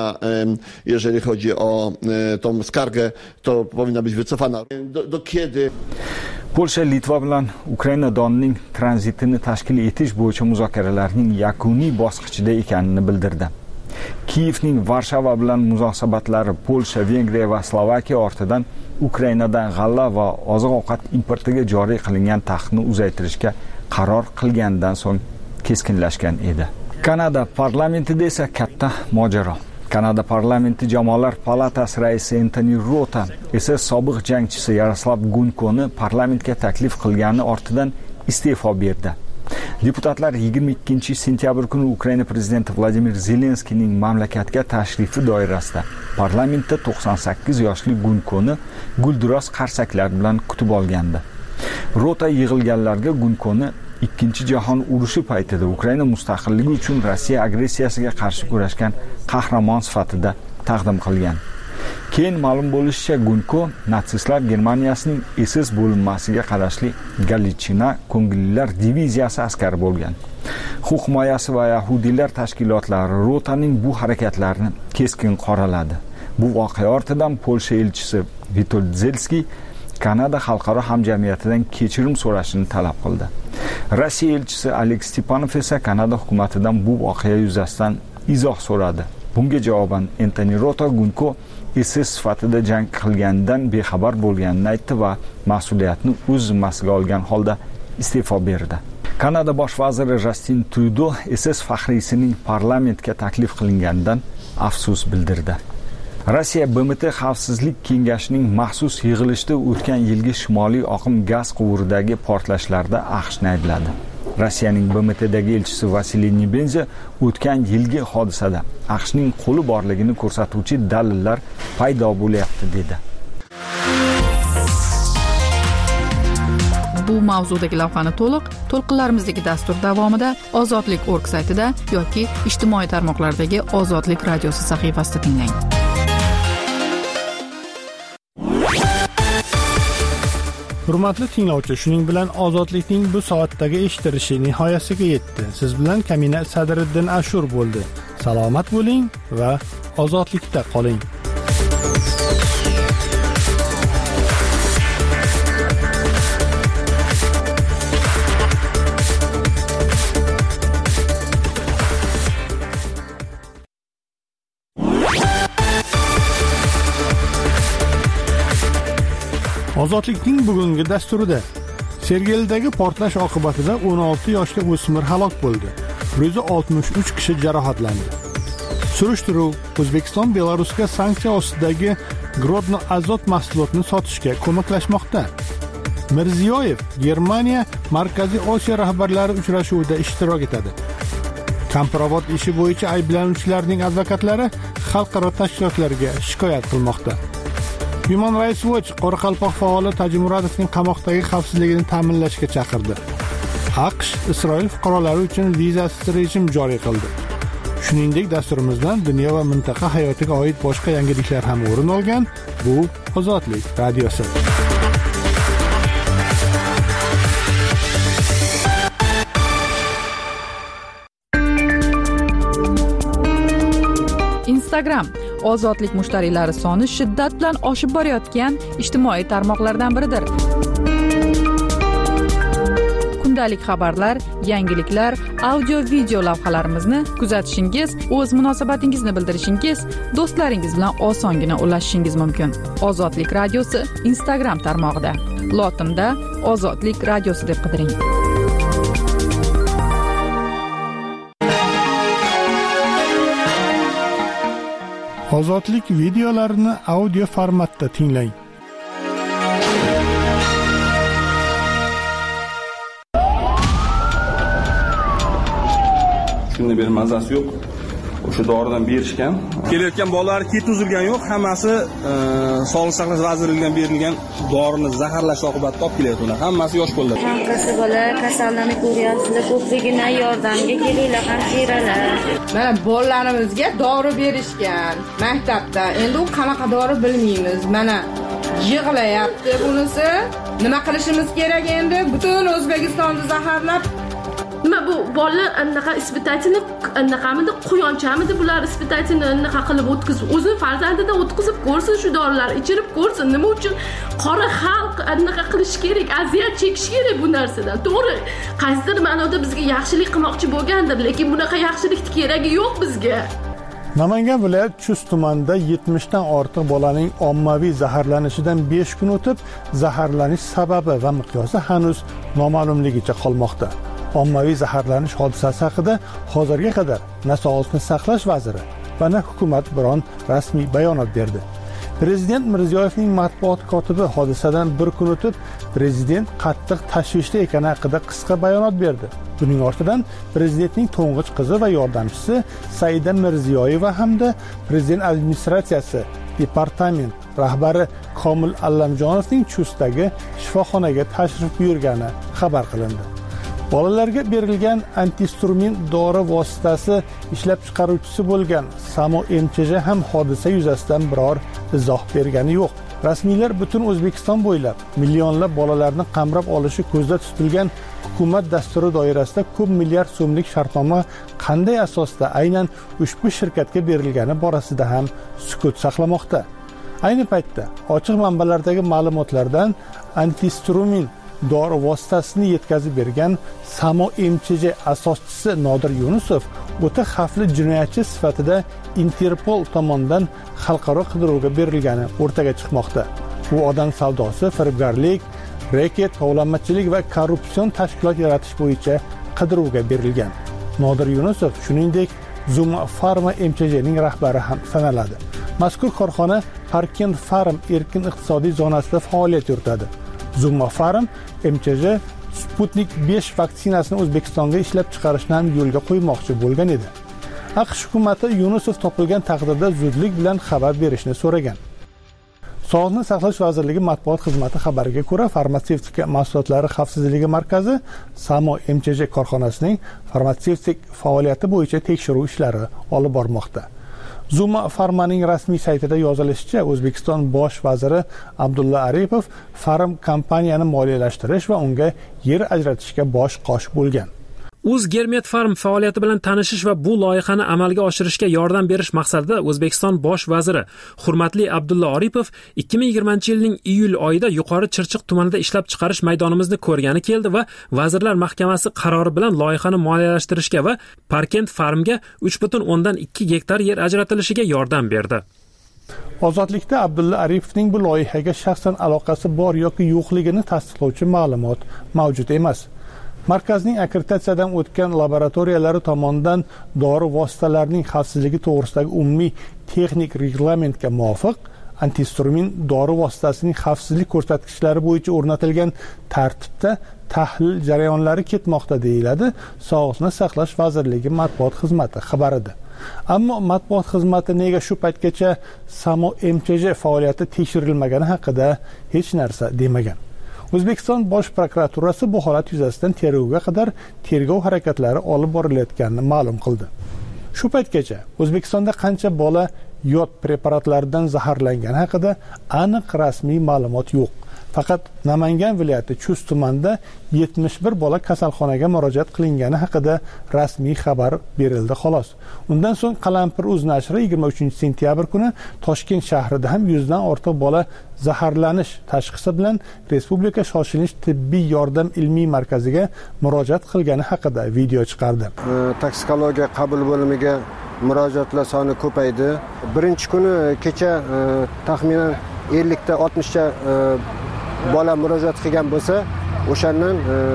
jeżeli chodzi o tą skargę, to powinna być wycofana. Do, do kiedy? Polsha Litva bilan Ukraina donining tranzitini tashkil etish bo'yicha muzokaralarning yakuniy bosqichida ekanini bildirdi. Kiyevning Varshava bilan munosabatlari Polsha, Vengriya va Slovakiya ortidan Ukrainadan g'alla va oziq-ovqat importiga joriy qilingan taqiqni uzaytirishga qaror qilgandan so'ng keskinlashgan edi. Kanada parlamentida esa katta mojaro. Kanada parlamenti Jamoalar palatasi raisi Entoni Rota esa sobiq jangchisi Yaroslav Gunkoni parlamentga taklif qilgani ortidan iste'fo berdi. Deputatlar yigirma ikkinchi sentyabr kuni Ukraina prezidenti Vladimir Zelenskiyning mamlakatga tashrifi doirasida parlamentda to'qson sakkiz yoshli Gunkoni gulduros qarsaklar bilan kutib olgandi. Rota yig'ilganlarga Gunkoni Ikkinchi jahon urushi paytida Ukraina mustaqilligi uchun Rossiya agressiyasiga qarshi kurashgan qahramon sifatida taqdim qilgan. Keyin ma'lum bo'lishicha, Gunko natsistlar Germaniyasining S S bo'linmasiga qarashli Galichina ko'ngillilar diviziyasi askari bo'lgan. Huquq himoyasi va yahudiylar tashkilotlari Rotaning bu harakatlarini keskin qoraladi. Bu voqea ortidan Polsha elchisi Witold Zelski Kanada xalqaro hamjamiyatidan kechirim so'rashini talab qildi. Rossiya elchisi Aleks Stepanov esa Kanada hukumatidan bu voqea yuzasidan izoh so'radi. Bunga javoban Entoni Rota Gunko S S sifatida jang qilgandan bexabar bo'lganini aytdi va mas'uliyatni o'z zimmasiga olgan holda iste'fo berdi. Kanada bosh vaziri Justin Trudeau S S faxriysining parlamentga taklif qilinganidan afsus bildirdi. Rossiya B M T Xavfsizlik kengashining maxsus yig'ilishida o'tgan yilgi shimoliy oqim gaz quvuridagi portlashlarda AQShni aybladi. Rossiyaning B M Tdagi elchisi Vasiliy Nebenza o'tgan yilgi hodisada AQShning qo'li borligini ko'rsatuvchi dalillar paydo bo'lyapti dedi. Bu mavzudagi lavhani to'liq to'lqinlarimizdagi dastur davomida ozodlik org saytida yoki ijtimoiy tarmoqlardagi Ozodlik radiosi sahifasida tinglang. Hurmatli tinglovchi, shuning bilan Ozodlikning bu soatdagi eshittirishi nihoyasiga yetdi. Siz bilan Kamina Sadriddin Ashur bo'ldi. Salomat bo'ling va ozodlikda qoling. Ozodlikning bugungi dasturida Sergelidagi portlash oqibatida o'n olti yoshli o'smir halok bo'ldi. bir yuz oltmish uch kishi jarohatlandi. Surishtiruv O'zbekiston Belarusga sanksiya ostidagi Grodno azot mahsulotini sotishga ko'maklashmoqda. Mirziyoyev Germaniya Markaziy Osiyo rahbarlari uchrashuvida ishtirok etadi. Kampirobod ishi bo'yicha ayblanuvchilarning advokatlari xalqaro tashkilotlarga shikoyat qilmoqda. Human Rights Watch Qoraqalpoq faoli Tajmuradovning qamoqdagi xavfsizligini ta'minlashga chaqirdi. AQSh Isroil fuqarolari uchun vizasiz rejim joriy qildi. Shuningdek, dasturimizdan dunyo va mintaqa hayotiga oid boshqa yangiliklar ham o'rin olgan. Bu Ozodlik radiosi. Instagram Ozodlik mushtariylari soni shiddat bilan oshib borayotgan ijtimoiy tarmoqlardan biridir. Kundalik xabarlar, yangiliklar, audio-video lavhalarimizni kuzatishingiz, o'z munosabatingizni bildirishingiz, do'stlaringiz bilan osongina ulashishingiz mumkin. Ozodlik radiosi Instagram tarmog'ida. Lotinda Ozodlik radiosi deb qidiring. Ozodlik videolarini audio formatda tinglang. Shunda bir mazasi yo'q. O'sha doridan berishgan. Kelayotgan bolalar ket uzilgani yo'q, hammasi Sog'liqni saqlash vazirligidan berilgan dorini zaharlash oqibatida olib kelyaptilar. Hammasi yosh bolalar. Qanqasi bola kasallanib ko'ryapsizlar, ko'pligidan yordamga kelinglar, hamshiralar. Mana bolalarimizga dori berishgan maktabda. Endi u qanaqa dori bilmaymiz. Mana yig'layapti bunisi. Nima qilishimiz kerak endi? Butun O'zbekistonni zaharlab nima bu bolalar anaqa ispitachini anaqamidi quyonchamidi bular ispitachini anaqa qilib o'tkazib o'zini farzandidan o'tkazib ko'rsin, shu dorilarni ichirib ko'rsin. Nima uchun qora xalq anaqa qilish kerak, aziyat chekish kerak bu narsadan? To'g'ri, qaysidir ma'noda bizga yaxshilik qilmoqchi bo'lgandir, lekin bunaqa yaxshilikning keragi yo'q bizga. Namangan viloyat Chust tumanida yetmish dan ortiq bolaning ommaviy zaharlanishidan besh kun o'tib, zaharlanish sababi va miqyosi hanuz noma'lumligicha qolmoqda. Ommaviy zaharlanish hodisasi haqida hozirga qadar na Sog'liqni saqlash vaziri va na hukumat biron rasmiy bayonot berdi. Prezident Mirziyoyevning matbuot kotibi hodisadan bir kun o'tib, prezident qattiq tashvishda ekani haqida qisqa bayonot berdi. Buning ortidan prezidentning to'ng'ich qizi va yordamchisi Saida Mirziyoyeva hamda prezident administratsiyasi departament rahbari Komil Allamjonovning Chustdagi shifoxonaga tashrif buyurgani xabar qilindi. Bolalarga berilgan antistrumin dori vositasi ishlab chiqaruvchisi bo'lgan Samo M Ch J ham hodisa yuzasidan biror izoh bergani yo'q. Rasmiylar butun O'zbekiston bo'ylab millionlab bolalarni qamrab olishi ko'zda tutilgan hukumat dasturi doirasida ko'p milliard so'mlik shartnoma qanday asosda aynan ushbu shirkatga berilgani borasida ham sukut saqlamoqda. Ayni paytda ochiq manbalardagi ma'lumotlardan antistrumin dori vositasini yetkazib bergan Samo M Ch J asoschisi Nodir Yunusov o'ta xavfli jinoyatchi sifatida Interpol tomonidan xalqaro qidiruvga berilgani o'rtaga chiqmoqda. Bu odam savdosi, firibgarlik, reket, tovlamachilik va korrupsion tashkilot yaratish bo'yicha qidiruvga berilgan. Nodir Yunusov shuningdek Zuma Pharma M Ch J'ning rahbari ham sanaladi. Mazkur korxona Parkent Farm erkin iqtisodiy zonasida faoliyat yuritadi. Zuma Pharm M Ch J Sputnik besh vaksinasini O'zbekistonga ishlab chiqarishni ham yo'lga qo'ymoqchi bo'lgan edi. AQSh hukumati Yunusov topilgan taqdirda zudlik bilan xabar berishni so'ragan. Sog'liqni saqlash vazirligi matbuot xizmati xabariga ko'ra, farmatsevtika mahsulotlari xavfsizligi markazi Samo M Ch J korxonasining farmatsevtik faoliyati bo'yicha tekshiruv ishlari olib bormoqda. Zuma Farmaning rasmiy saytida yozilishicha, O'zbekiston bosh vaziri Abdulla Aripov Farm kompaniyani moliyalashtirish va unga yer ajratishga bosh qosh bo'lgan. O'zgermet Farm faoliyati bilan tanishish va bu loyihani amalga oshirishga yordam berish maqsadida O'zbekiston bosh vaziri hurmatli Abdulla Aripov ikki ming yigirmanchi yilning iyul oyida Yuqori Chirchiq tumanida ishlab chiqarish maydonimizni ko'rgani keldi va Vazirlar Mahkamasi qarori bilan loyihani moliyalashtirishga va Parkent Farmga uch butun o'ndan ikki gektar yer ajratilishiga yordam berdi. Ozodlikda Abdulla Aripovning bu loyihaga shaxsan aloqasi bor yoki yo'qligini tasdiqlovchi ma'lumot mavjud emas. Markazning akkreditatsiyadan o'tgan laboratoriyalari tomonidan dori vositalarining xavfsizligi to'g'risidagi umumiy texnik reglamentga muvofiq antihistamin dori vositasining xavfsizlik ko'rsatkichlari bo'yicha o'rnatilgan tartibda tahlil jarayonlari ketmoqda deyiladi Sog'liqni saqlash vazirligi matbuot xizmati xabarida. Ammo matbuot xizmati nega shu paytgacha Samo M Ch J faoliyati tekshirilmagani haqida hech narsa demagan. O'zbekiston bosh prokuraturasi bu holat yuzasidan tergovga qadar tergov harakatlari olib borilayotganini ma'lum qildi. Shu paytgacha O'zbekistonda qancha bola yod preparatlaridan zaharlangani haqida aniq rasmiy ma'lumot yo'q. Faqat Namangan viloyati Chust tumanida yetmish bir bola kasalxonaga murojaat qilingani haqida rasmiy xabar berildi xolos. Undan so'ng Qalampir uz nashri yigirma uchinchi sentyabr kuni Toshkent shahrida ham yuzdan ortiq bola zaharlanish tashxisi bilan Respublika shoshilinch tibbiy yordam ilmiy markaziga murojaat qilgani haqida video chiqardi. Toksikologiya qabul bo'limiga murojaatlar soni ko'paydi. Birinchi kuni kecha taxminan ellik ta oltmish ta bola murojaat qilgan bo'lsa, o'shandan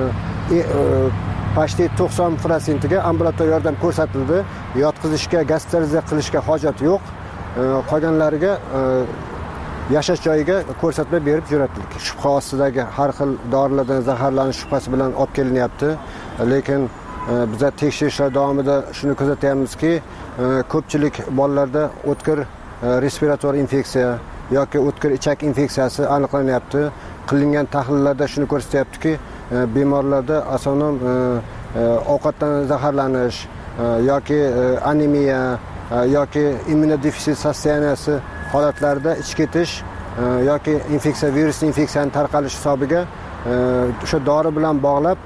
почти to'qson foiz ga ambulator yordam ko'rsatildi. Yotqizishga, gospitalizatsiya qilishga hojat yo'q. Qolganlariga yashash joyiga ko'rsatma berib jo'natildik. Shubha ostidagi har xil dorilardan zaharlanish shubhasi bilan olib kelinyapti. Lekin biz tekshirishlar davomida shuni kuzatyapmizki, ko'pchilik bolalarda o'tkir respirator infeksiya yoki o'tkir ichak infeksiyasi aniqlanyapti. Qilingan tahlillarda shuni ko'rsatyaptiki, bemorlarda asonom ovqatdan zaharlanish yoki anemiya yoki immunodefitsit sostoyaniyasi holatlarida ichki ketish yoki infeksiya virus infeksiyaning tarqalishi hisobiga o'sha dori bilan bog'lab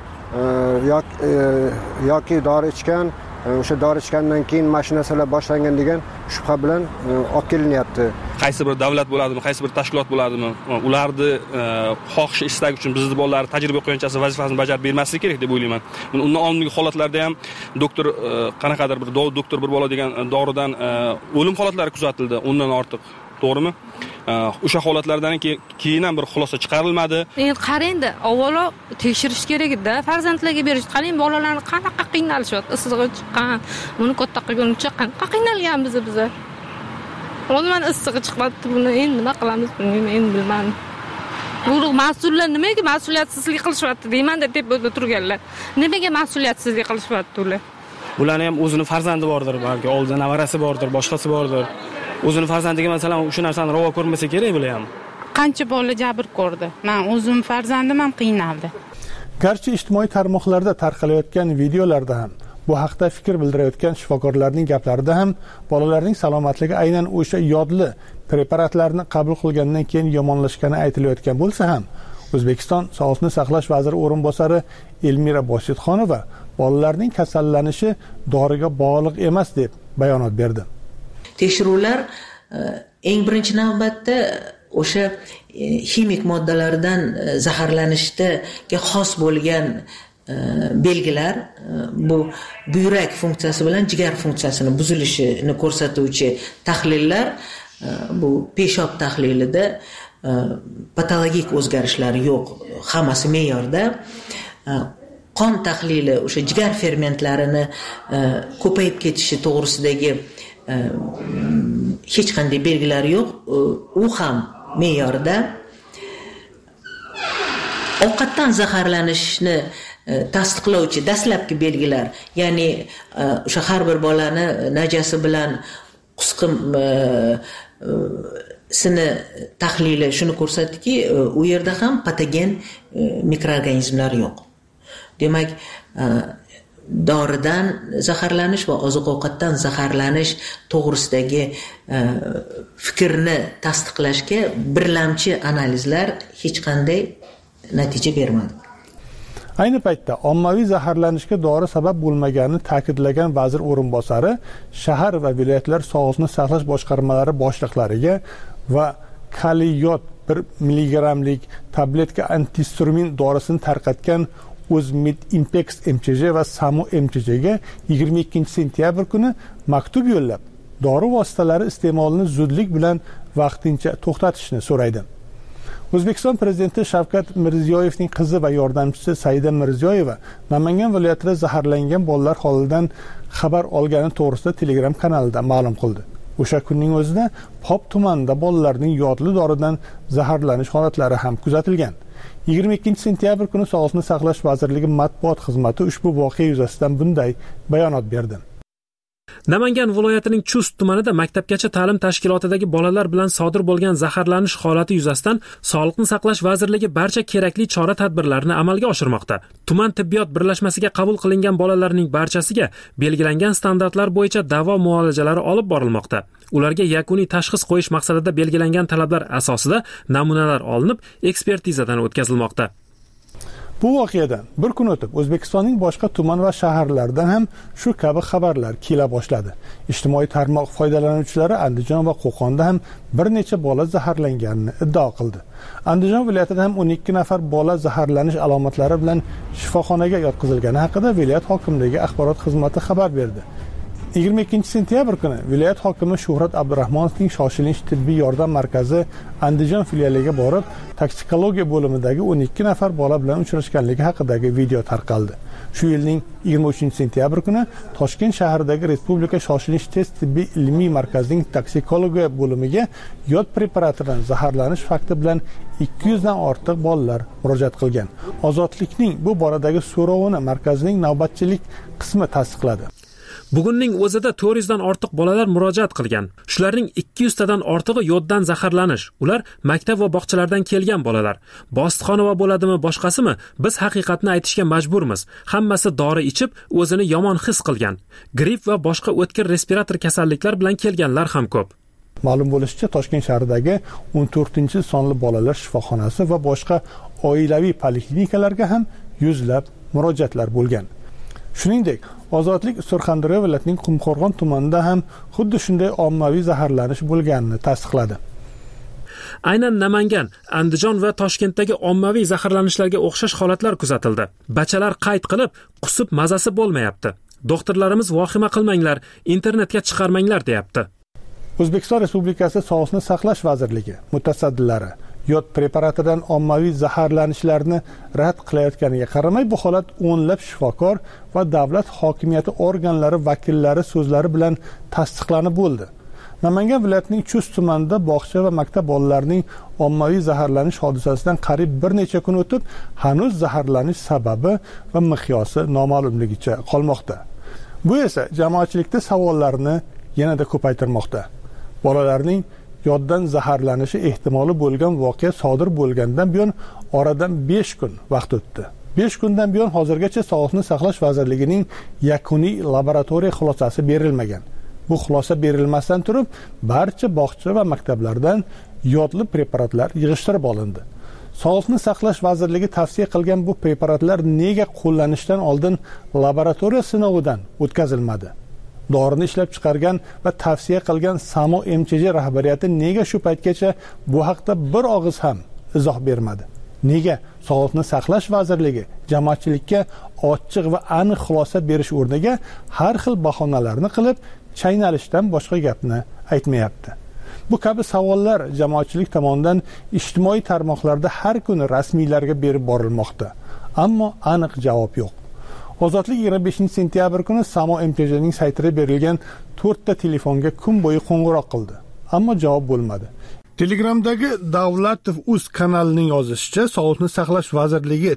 yoki dori ichgan o'sha dori ichgandan keyin mana shu narsalar boshlangan degan shubha bilan olib kelinyapti. Qaysi bir davlat bo'ladimi, qaysi bir tashkilot bo'ladimi, ularni xohish istagi uchun bizni bolalar tajriba o'qiyonchasi vazifasini bajarib bermasligi kerak deb o'ylayman. Undan oldingi holatlarda ham doktor qanaqadir bir doktor bir bola degan doridan o'lim holatlari kuzatildi, undan ortiq. To'g'rimi? O'sha holatlardan keyin ham bir xulosa chiqarilmadi. Endi qarangda, avvalo tekshirish kerak-da, farzandlarga berish. Qarang, bolalarni qanaqa qiynalishyapti, issig'i chiqqan, buni katta qilguncha qanaqa qiynalganmiz biz. Umuman issig'i chiqmadi, buni endi nima qilamiz bilmayman, endi bilmadim. Bu mas'ullar nimaga mas'uliyatsizlik qilishyapti deyman deb deb turganlar. Nimaga mas'uliyatsizlik qilishyapti ular? Ularning ham o'zining farzandi bordir, balki oldin navarasi bordir, boshqasi bordir. O'zini farzandiga masalan shu narsani ravo ko'rmasa kerak bular ham. Qancha bola jabr ko'rdi. Men o'zim farzandim ham qiynaldi. Garchi ijtimoiy tarmoqlarda tarqalayotgan videolarda ham bu haqda fikr bildirayotgan shifokorlarning gaplarida ham bolalarning salomatligi aynan o'sha yodli preparatlarni qabul qilgandan keyin yomonlashgani aytilayotgan bo'lsa ham, O'zbekiston Sog'liqni saqlash vaziri o'rinbosari Elmira Bositxonova bolalarning kasallanishi doriga bog'liq emas deb bayonot berdi. Tekshiruvlar eng birinchi navbatda o'sha ximik moddalardan zaharlanishga xos bo'lgan belgilar, bu buyrak funksiyasi bilan jigar funksiyasini buzilishini ko'rsatuvchi tahlillar, bu peshob tahlilida patologik o'zgarishlar yo'q, hammasi me'yorda. Qon tahlili o'sha jigar fermentlarini ko'payib ketishi to'g'risidagi hech qanday belgilar yo'q, u ham me'yorda. Ovqatdan zaharlanishni tasdiqlovchi dastlabki belgilar, ya'ni o'sha har bir bolani najasi bilan qusqim sini tahlili shuni ko'rsatdiki, u yerda ham patogen mikroorganizmlar yo'q. Demak, doridan zaharlanish va oziq-ovqatdan zaharlanish to'g'risidagi fikrni tasdiqlashga birlamchi analizlar hech qanday natija bermadi. Ayni paytda ommaviy zaharlanishga dori sabab bo'lmaganini ta'kidlagan vazir o'rinbosari shahar va viloyatlar sog'liqni saqlash boshqarmalari boshliqlariga va kaliyot bir milligrammlik tabletka antihistamin dorisini tarqatgan O'zmid Impex M Ch J va Samo M Ch J ga yigirma ikkinchi sentyabr kuni maktub yo'llab, dori vositalari iste'molini zudlik bilan vaqtincha to'xtatishni so'raydi. O'zbekiston prezidenti Shavkat Mirziyoyevning qizi va yordamchisi Saida Mirziyoyeva Namangan viloyatida zaharlangan bolalar holidan xabar olgani to'g'risida Telegram kanalida ma'lum qildi. O'sha kunning o'zida Pop tumanida bolalarning yodli doridan zaharlanish holatlari ham kuzatilgan. yigirma ikkinchi sentyabr kuni Sog'liqni saqlash vazirligi matbuot xizmati ushbu voqea yuzasidan bunday bayonot berdi. Namangan viloyatining Chust tumanida maktabgacha ta'lim tashkilotidagi bolalar bilan sodir bo'lgan zaharlanish holati yuzasidan Sog'liqni saqlash vazirligi barcha kerakli chora-tadbirlarni amalga oshirmoqda. Tuman tibbiyot birlashmasiga qabul qilingan bolalarning barchasiga belgilangan standartlar bo'yicha davo muolajalari olib borilmoqda. Ularga yakuniy tashxis qo'yish maqsadida belgilangan talablar asosida namunalar olinib, ekspertizadan o'tkazilmoqda. Bu voqeadan bir kun o'tib O'zbekistonning boshqa tuman va shaharlaridan ham shu kabi xabarlar kela boshladi. Ijtimoiy tarmoq foydalanuvchilari Andijon va Qo'qonda ham bir necha bola zaharlanganini iddao qildi. Andijon viloyatida ham o'n ikki nafar bola zaharlanish alomatlari bilan shifoxonaga yotqizilgani haqida viloyat hokimligi axborot xizmati xabar berdi. yigirma ikkinchi sentyabr kuni viloyat hokimi Shuhrat Abdurahmonovning shoshilinch tibbiy yordam markazi Andijon filialiga borib, toksikologiya bo'limidagi o'n ikki nafar bola bilan uchrashganligi haqidagi video tarqaldi. Shu yilning yigirma uchinchi sentyabr kuni Toshkent shahridagi Respublika shoshilinch test tibbiy ilmiy markazining toksikologiya bo'limiga yod preparatidan zaharlanish fakti bilan ikki yuz dan ortiq bolalar murojaat qilgan. Ozodlikning bu boradagi so'rovini markazining navbatchilik qismi tasdiqladi. Bugunning o'zida to'rt yuz dan ortiq bolalar murojaat qilgan. Shularning ikki yuz tadan ortig'i yoddan zaharlanish. Ular maktab va bog'chalardan kelgan bolalar. Bositxona va bo'ladimi, boshqasimi? Biz haqiqatni aytishga majburmiz. Hammasi dori ichib, o'zini yomon his qilgan. Gripp va boshqa o'tkir respirator kasalliklar bilan kelganlar ham ko'p. Ma'lum bo'lishicha, Toshkent shahridagi o'n to'rtinchi sonli bolalar shifoxonasi va boshqa oilaviy poliklinikalarga ham yuzlab murojaatlar bo'lgan. Shuningdek, Ozodlik Surxondaryo viloyatining Qumqo'rg'on tumanida ham xuddi shunday ommaviy zaharlanish bo'lganini tasdiqladi. Aynan Namangan, Andijon va Toshkentdagi ommaviy zaharlanishlarga o'xshash holatlar kuzatildi. Bachalar qayd qilib, qusib mazasi bo'lmayapti. Doktorlarimiz vahima qilmanglar, internetga chiqarmanglar deyapti. O'zbekiston Respublikasi Sog'liqni saqlash vazirligi mutasaddilari yod preparatidan ommaviy zaharlanishlarni rad qilayotganiga qaramay, bu holat o'nlab shifokor va davlat hokimiyati organlari vakillari so'zlari bilan tasdiqlanib bo'ldi. Namangan viloyatining Chust tumanida bog'cha va maktab bolalarining ommaviy zaharlanish hodisasidan qariyb bir necha kun o'tib, hanuz zaharlanish sababi va miqyosi noma'lumligicha qolmoqda. Bu esa jamoatchilikda savollarni yanada ko'paytirmoqda. Bolalarning yoddan zaharlanishi ehtimoli bo'lgan voqea sodir bo'lgandan buyon oradan besh kun vaqt o'tdi. besh kundan buyon hozirgacha Sog'liqni saqlash vazirligining yakuniy laboratoriya xulosasi berilmagan. Bu xulosa berilmasdan turib, barcha bog'cha va maktablardan yodli preparatlar yig'ishtirib olindi. Sog'liqni saqlash vazirligi tavsiya qilgan bu preparatlar nega qo'llanishdan oldin laboratoriya sinovidan o'tkazilmadi? Dorini ishlab chiqargan va tavsiya qilgan Samo M Ch J rahbariyati nega shu paytgacha bu haqda bir og'iz ham izoh bermadi? Nega Sog'liqni saqlash vazirligi jamoatchilikka ochiq va aniq xulosa berish o'rniga har xil bahonalarni qilib, chaynalishdan boshqa gapni aytmayapti? Bu kabi savollar jamoatchilik tomonidan ijtimoiy tarmoqlarda har kuni rasmiylarga berib borilmoqda, ammo aniq javob yo'q. Ozodlik yigirma beshinchi sentyabr kuni Samo M Ch J'ning saytida berilgan to'rtta telefonga kun bo'yi qo'ng'iroq qildi, ammo javob bo'lmadi. Telegramdagi Davlatov uz kanalining yozishicha, Sog'liqni saqlash vazirligi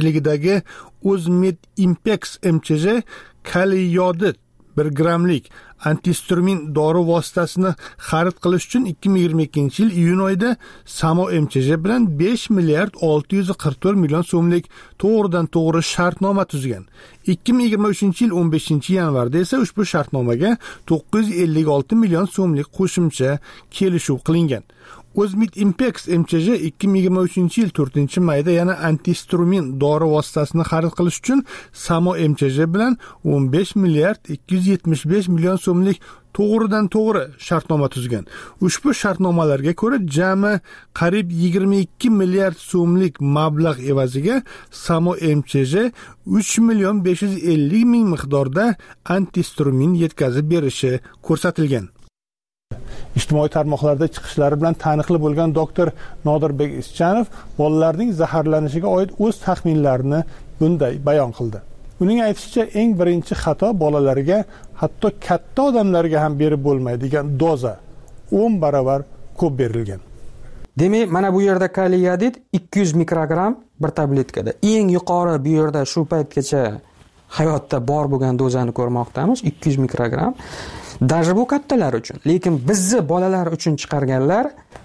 ta'sischiligidagi O'zmid Impex M Ch J kaliyodid bir grammlik Antihistamin dori vositasini xarid qilish uchun ikki ming yigirma ikkinchi yil iyun oyida Samo M Ch J bilan besh milliard olti yuz qirq to'rt million so'mlik to'g'ridan to'g'ri shartnoma tuzgan. ikki ming yigirma uchinchi yil o'n beshinchi yanvarda esa ushbu shartnomaga to'qqiz yuz ellik olti million so'mlik qo'shimcha kelishuv qilingan. O'zmit Impex M Ch J ikki ming yigirma uchinchi yil to'rtinchi mayda yana antihistamin dori vositasini xarid qilish uchun Samo M Ch J bilan o'n besh milliard ikki yuz yetmish besh million so'mlik to'g'ridan to'g'ri shartnoma tuzgan. Ushbu shartnomalarga ko'ra jami qariyb yigirma ikki milliard so'mlik mablag' evaziga Samo M Ch J uch million besh yuz ellik ming miqdorda antihistamin yetkazib berishi ko'rsatilgan. Ijtimoiy tarmoqlarda chiqishlari bilan taniqli bo'lgan doktor Nodirbek Ischanov bolalarning zaharlanishiga oid o'z taxminlarini bunday bayon qildi. Uning aytishicha, eng birinchi xato bolalarga, hatto katta odamlarga ham berib bo'lmaydigan doza o'n barobar ko'p berilgan. Demak, mana bu yerda kaliy yodid ikki yuz mikrogramm bir tabletkada. Eng yuqori bu yerda shu paytgacha hayotda bor bo'lgan dozani ko'rmoqdamiz, ikki yuz mikrogramm. Даже bu kattalar uchun, lekin bizni bolalar uchun chiqarganlar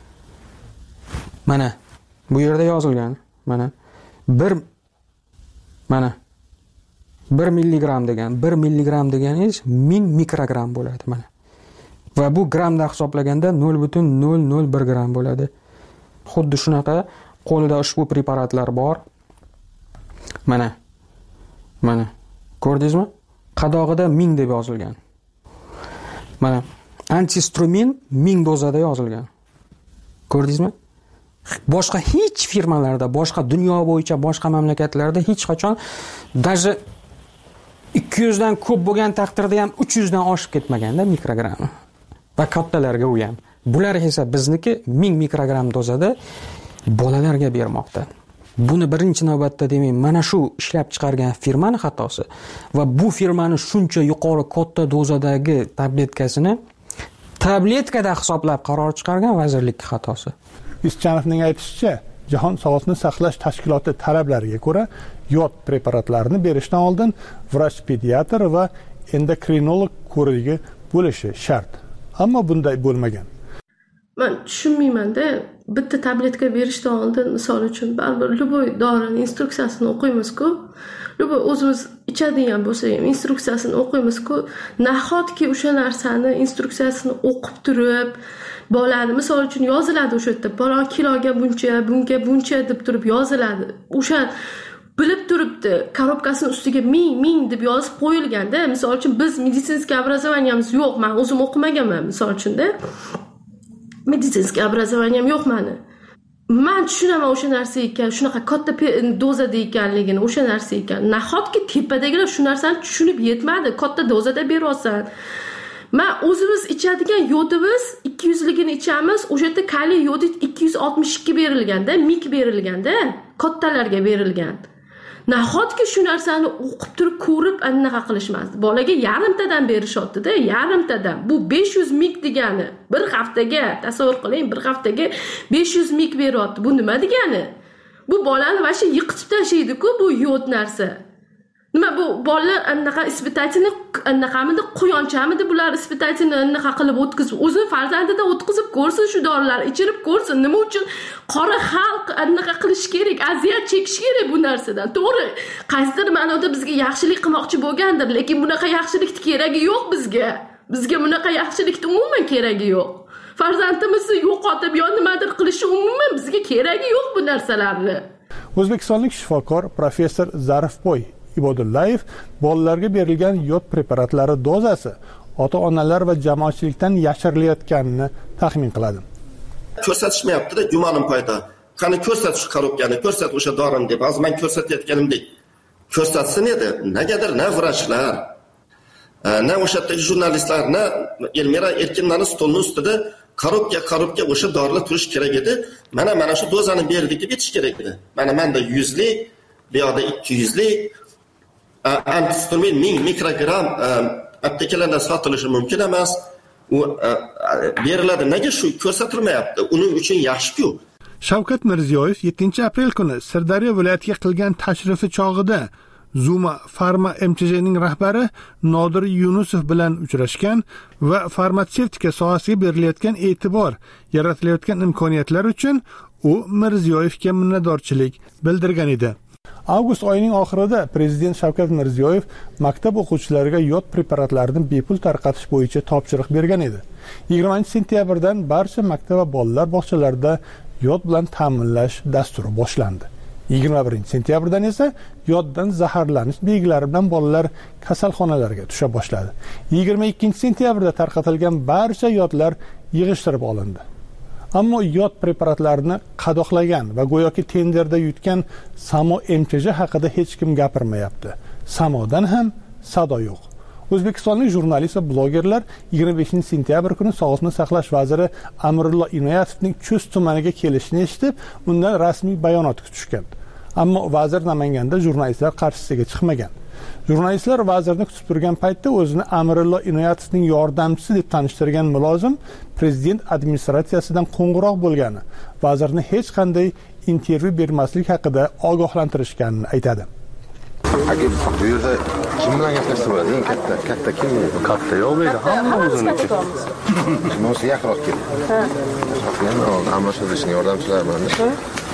mana bu yerda yozilgan. Mana bir mana bir milligram degan, bir milligram deganingiz ming mikrogram bo'ladi mana. Va bu gramda hisoblaganda nol butun nol nol bir gram bo'ladi. Xuddi shunaqa qo'lida ushbu preparatlar bor. Mana. Mana. Ko'rdingizmi? Qadog'ida ming deb yozilgan. Mana antihistamin ming dozada yozilgan. Ko'rdingizmi? Boshqa hech firmalarda, boshqa dunyo bo'yicha boshqa mamlakatlarda hech qachon даже ikki yuz dan ko'p bo'lgan taqdirda ham uch yuz dan oshib ketmaganda mikrogramm. Va kattalarga u ham. Bular esa bizniki ming mikrogramm dozada bolalarga bermoqda. Buni birinchi navbatda demak, mana shu ishlab chiqargan firmaning xatosi va bu firmani shuncha yuqori katta dozadagi tabletkasini tabletkada hisoblab qaror chiqargan vazirlik xatosi. Ischanovning aytishicha, Jahon sog'liqni saqlash tashkiloti talablariga ko'ra yod preparatlarni berishdan oldin vrach pediatr va endokrinolog ko'rigi bo'lishi shart. Ammo bunday bo'lmagan. Men tushunmayman-da, bitta tabletka berishdan oldin, misol uchun, baribir любой dorining instruksiyasini o'qiymiz-ku. Любой o'zimiz ichadigan bo'lsa ham instruksiyasini o'qiymiz-ku. Nahotki o'sha narsani instruksiyasini o'qib turib, bolani misol uchun yoziladi o'sha yerda, bola kiloga buncha, bunga buncha deb turib yoziladi. O'sha bilib turibdi, korobkasining ustiga ming ming deb yozib qo'yilganda, misol uchun biz meditsinskiy obrazovaniyamiz yo'q, men o'zim o'qimaganman, misol uchun-da. Meditsinskiy obrazovaniyam yo'q meni. Men tushunaman o'sha narsa ekan, shunaqa katta dozada ekanligini, o'sha narsa ekan. Nahotki tepadagilar shu narsani tushunib yetmadi, katta dozada beryapsan. Men o'zimiz ichadigan yodimiz ikki yuz ligini ichamiz, o'sha yerda kaliy yodid ikki yuz oltmish ikki berilganda, mik berilganda, kattalarga berilgan. Nahotki shu narsani o'qib turib ko'rib anaqa qilishmasdi. Bolaga yarimtadan berishyapti-da, yarimtadan. Bu besh yuz mik degani. Bir haftaga, tasavvur qiling, bir haftaga besh yuz mik beryapti. Bu nima degani? Bu bolani vashi yiqitib tashlaydi-ku bu yod narsa. Nima bu bolalar anaqa ispitательni anaqamidi quyonchamidi bular ispitательni anaqa qilib o'tkazib, o'zi farzandida o'tkazib ko'rsin, shu dorilarni ichirib ko'rsin. Nima uchun qora xalq anaqa qilish kerak, aziyat chekish kerak bu narsadan. To'g'ri, qaysidir ma'noda bizga yaxshilik qilmoqchi bo'lgandir, lekin bunaqa yaxshilikning keragi yo'q bizga. Bizga bunaqa yaxshilikning umuman keragi yo'q. Farzandimizni yo'qotib yo nimadir qilishi umuman bizga keragi yo'q bu narsalarni. O'zbekistonlik shifokor professor Zarifboy Ibodullayev bolalarga berilgan yod preparatlari dozasi ota-onalar va jamoatchilikdan yashirilayotganini taxmin qiladi. Ko'rsatishmayapti-da, gumonim paydo. Qani ko'rsat shu korobkani, ko'rsat o'sha dorini deb, hozir men ko'rsatayotganimdek ko'rsatsin edi. Negadir na vrachlar, na o'sha yerdagi jurnalistlar, na Elmira Erkinlarning stolning ustida korobka korobka o'sha dorilar turish kerak edi. Mana mana shu dozani berdik deb aytish kerak edi. Mana menda yuzlik, bu yoqda ikki yuzlik antihistamin ming mikrogramm aptekalarda sotilishi mumkin emas. U beriladi. Nega shu ko'rsatilmayapti? Uning uchun yaxshi-ku. Shavkat Mirziyoyev yettinchi aprel kuni Sirdaryo viloyatiga qilgan tashrifi chog'ida Zuma Pharma M T J'ning rahbari Nodir Yunusov bilan uchrashgan va farmatsevtika sohasiga berilayotgan e'tibor, yaratilayotgan imkoniyatlar uchun u Mirziyoyevga minnatdorchilik bildirgan edi. Avgust oyining oxirida prezident Shavkat Mirziyoyev maktab o'quvchilariga yod preparatlarini bepul tarqatish bo'yicha topshiriq bergan edi. yigirmanchi sentyabrdan barcha maktab va bolalar bog'chalarida yod bilan ta'minlash dasturi boshlandi. yigirma birinchi sentyabrdan esa yoddan zaharlanish belgilari bilan bolalar kasalxonalarga tusha boshladi. yigirma ikkinchi sentyabrda tarqatilgan barcha yodlar yig'ishtirib olindi. Ammo yod preparatlarini qadoqlagan va go'yoki tenderda yutgan Samo M T J haqida hech kim gapirmayapti. Samodan ham sado yo'q. O'zbekistonlik jurnalist va blogerlar yigirma beshinchi sentyabr kuni Sog'liqni saqlash vaziri Amrullo Inoyatovning Chust tumaniga kelishini eshitib, undan rasmiy bayonot kutishgan. Ammo vazir Namanganda jurnalistlar qarshisiga chiqmagan. Jurnalistlar vazirni kutib turgan paytda o'zini Amrullo Inoyatovning yordamchisi deb tanishtirgan mulozim prezident administratsiyasidan qo'ng'iroq bo'lgani, vazirni hech qanday intervyu bermaslik haqida ogohlantirishganini aytadi. Aka bu yerda kim bilan gaplashsa bo'ladi? Eng katta, katta kim? Katta yo'q deydi. Hamma o'ziniki. Shunisi yaqinroq keldi. Ha. Yana almashtirishning yordamchilari bilan.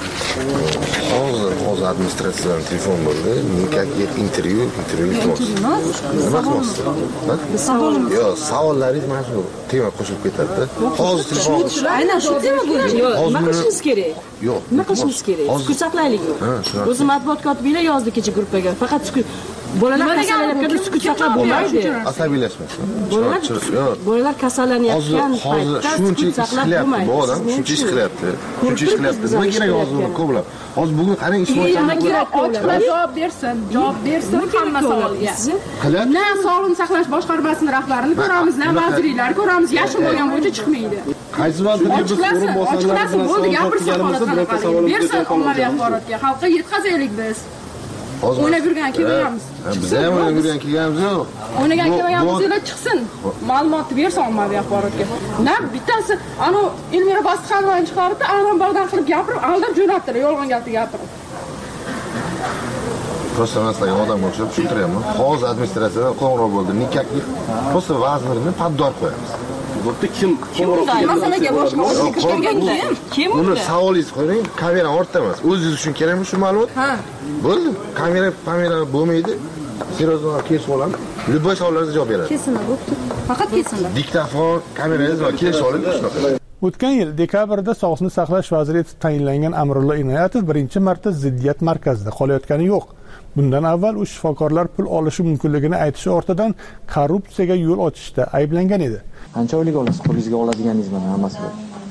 Hozir hozir administratsiyadan telefon bo'ldi. Nikakga intervyu, intervyu iltimos. Nima qilmoqsiz? Yo'q, savollaringiz mana shu tema qo'shilib ketadi. Hozir telefon. Aynan shu tema bo'yicha. Nima qilishimiz kerak? Yo'q. Nima qilishimiz kerak? Sukut saqlaylik. O'zi matbuot kotibiylar yozdi kecha gruppaga. Faqat sukut bolalar kasallanayotganda sukut saqlab bo'lmaydi. Asabiylashmasin. Bolalar bolalar kasallanayotgan paytda sukut saqlab bo'lmaydi. Bu odam shuncha ish qilyapti. Shuncha ish qilyapti. Nima kerak hozir ko'plab? Hozir bugun qarang ish nima kerak ochiqlar javob bersin. Javob bersin hamma savolga. Na sog'liqni saqlash boshqarmasining rahbarini ko'ramiz, na vazirliklar ko'ramiz. Yashin bo'lgan bo'yicha chiqmaydi. Qaysi vazirga biz o'rinbosarlar bilan bo'ldi gapirsa bersin ommaviy axborotga, xalqqa yetkazaylik biz. O'ynab yurgan kelganmiz. Biz ham o'ynab yurgan kelganmiz yo'q. O'ynagan kelganimizlar chiqsin. Ma'lumotni bersin ommaviy axborotga. Na bittasi anu Elmira Bositxonovani chiqarib, ayron bog'dan qilib gapirib, aldab jo'natdilar, yolg'on gapni gapirib. Prosta maslaga odamga o'xshab tushuntiryapman. Hozir administratsiyadan qo'ng'iroq bo'ldi. Nikakli prosta vazirni paddor qo'yamiz. Bo'pti, kim qo'ng'iroq masalaga boshqa kelgan kim? Buni savolingiz qo'ying, kamera ortda emas. O'zingiz uchun kerakmi shu ma'lumot? Ha. Bo'ldi. Kamera, kamera bo'lmaydi. Serozdan kesib olamiz. Любой savollaringizga javob beradi. Kesinlar, bo'pti. Faqat kesinlar. Diktafon, kamerangiz va kesib oling shunaqa. O'tgan yil dekabrda Sog'liqni saqlash vaziri etib tayinlangan Amrullo Inoyatov birinchi marta ziddiyat markazida qolayotgani yo'q. Bundan avval u shifokorlar pul olishi mumkinligini aytishi ortidan korrupsiyaga yo'l ochishda ayblangan edi. Qancha oylik olasiz qo'lingizga oladiganingiz mana hammasiga?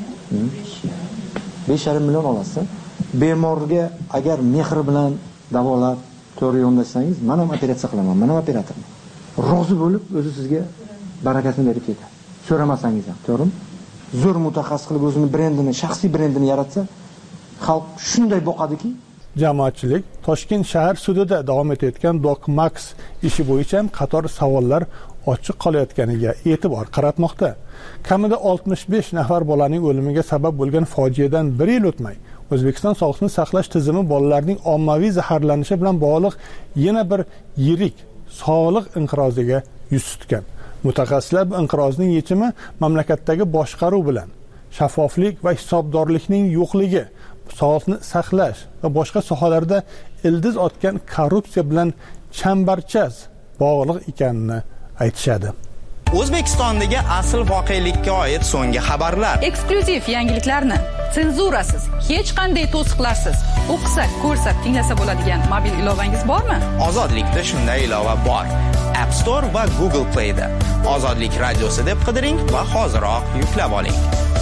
besh yarim million olasiz. Bemorga agar mehr bilan davolab, to'g'ri yondashsangiz, men ham operatsiya qilaman, men ham operatorman. Rozi bo'lib o'zi sizga barakasini berib ketadi. So'ramasangiz ham, to'g'rimi? Zo'r mutaxassis qilib o'zini brendini, shaxsiy brendini yaratsa, xalq shunday boqadiki, jamoatchilik Toshkent shahar sudida davom etayotgan Doc Max ishi bo'yicha ham qator savollar ochiq qolayotganiga e'tibor qaratmoqda. Kamida oltmish besh nafar bolaning o'limiga sabab bo'lgan fojiadan bir yil o'tmay, O'zbekiston sog'liqni saqlash tizimi bolalarning ommaviy zaharlanishi bilan bog'liq yana bir yirik sog'liq inqiroziga yuz tutgan. Mutaxassislar bu inqirozning yechimi mamlakatdagi boshqaruv bilan, shaffoflik va hisobdorlikning yo'qligi, sog'liqni saqlash va boshqa sohalarda ildiz otgan korrupsiya bilan chambarchas bog'liq ekanini aytishadi. O'zbekistondagi asl voqelikka oid so'nggi xabarlar. Eksklyuziv yangiliklarni senzurasiz, hech qanday to'siqlarsiz o'qisa, ko'rsa, tinglasa bo'ladigan mobil ilovangiz bormi? Ozodlikda shunday ilova bor. App Store va Google Play da Ozodlik radiosi deb qidiring va hoziroq yuklab oling.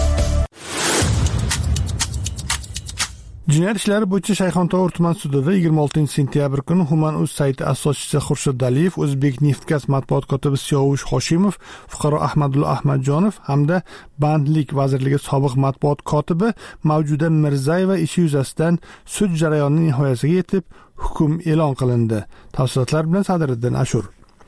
Jinoyat ishlari bo'yicha Shayxontohur tuman sudida yigirma oltinchi sentyabr kuni Human.uz sayti asoschisi Xurshid Aliyev, O'zbek Neftgaz matbuot kotibi Siyovush Hoshimov, fuqaro Ahmadulla Ahmadjonov hamda Bandlik vazirligi sobiq matbuot kotibi Mavjuda Mirzayeva ishi yuzasidan sud jarayonining nihoyasiga yetib, hukm e'lon qilindi. Tafsilotlar bilan Sadriddin Ashur.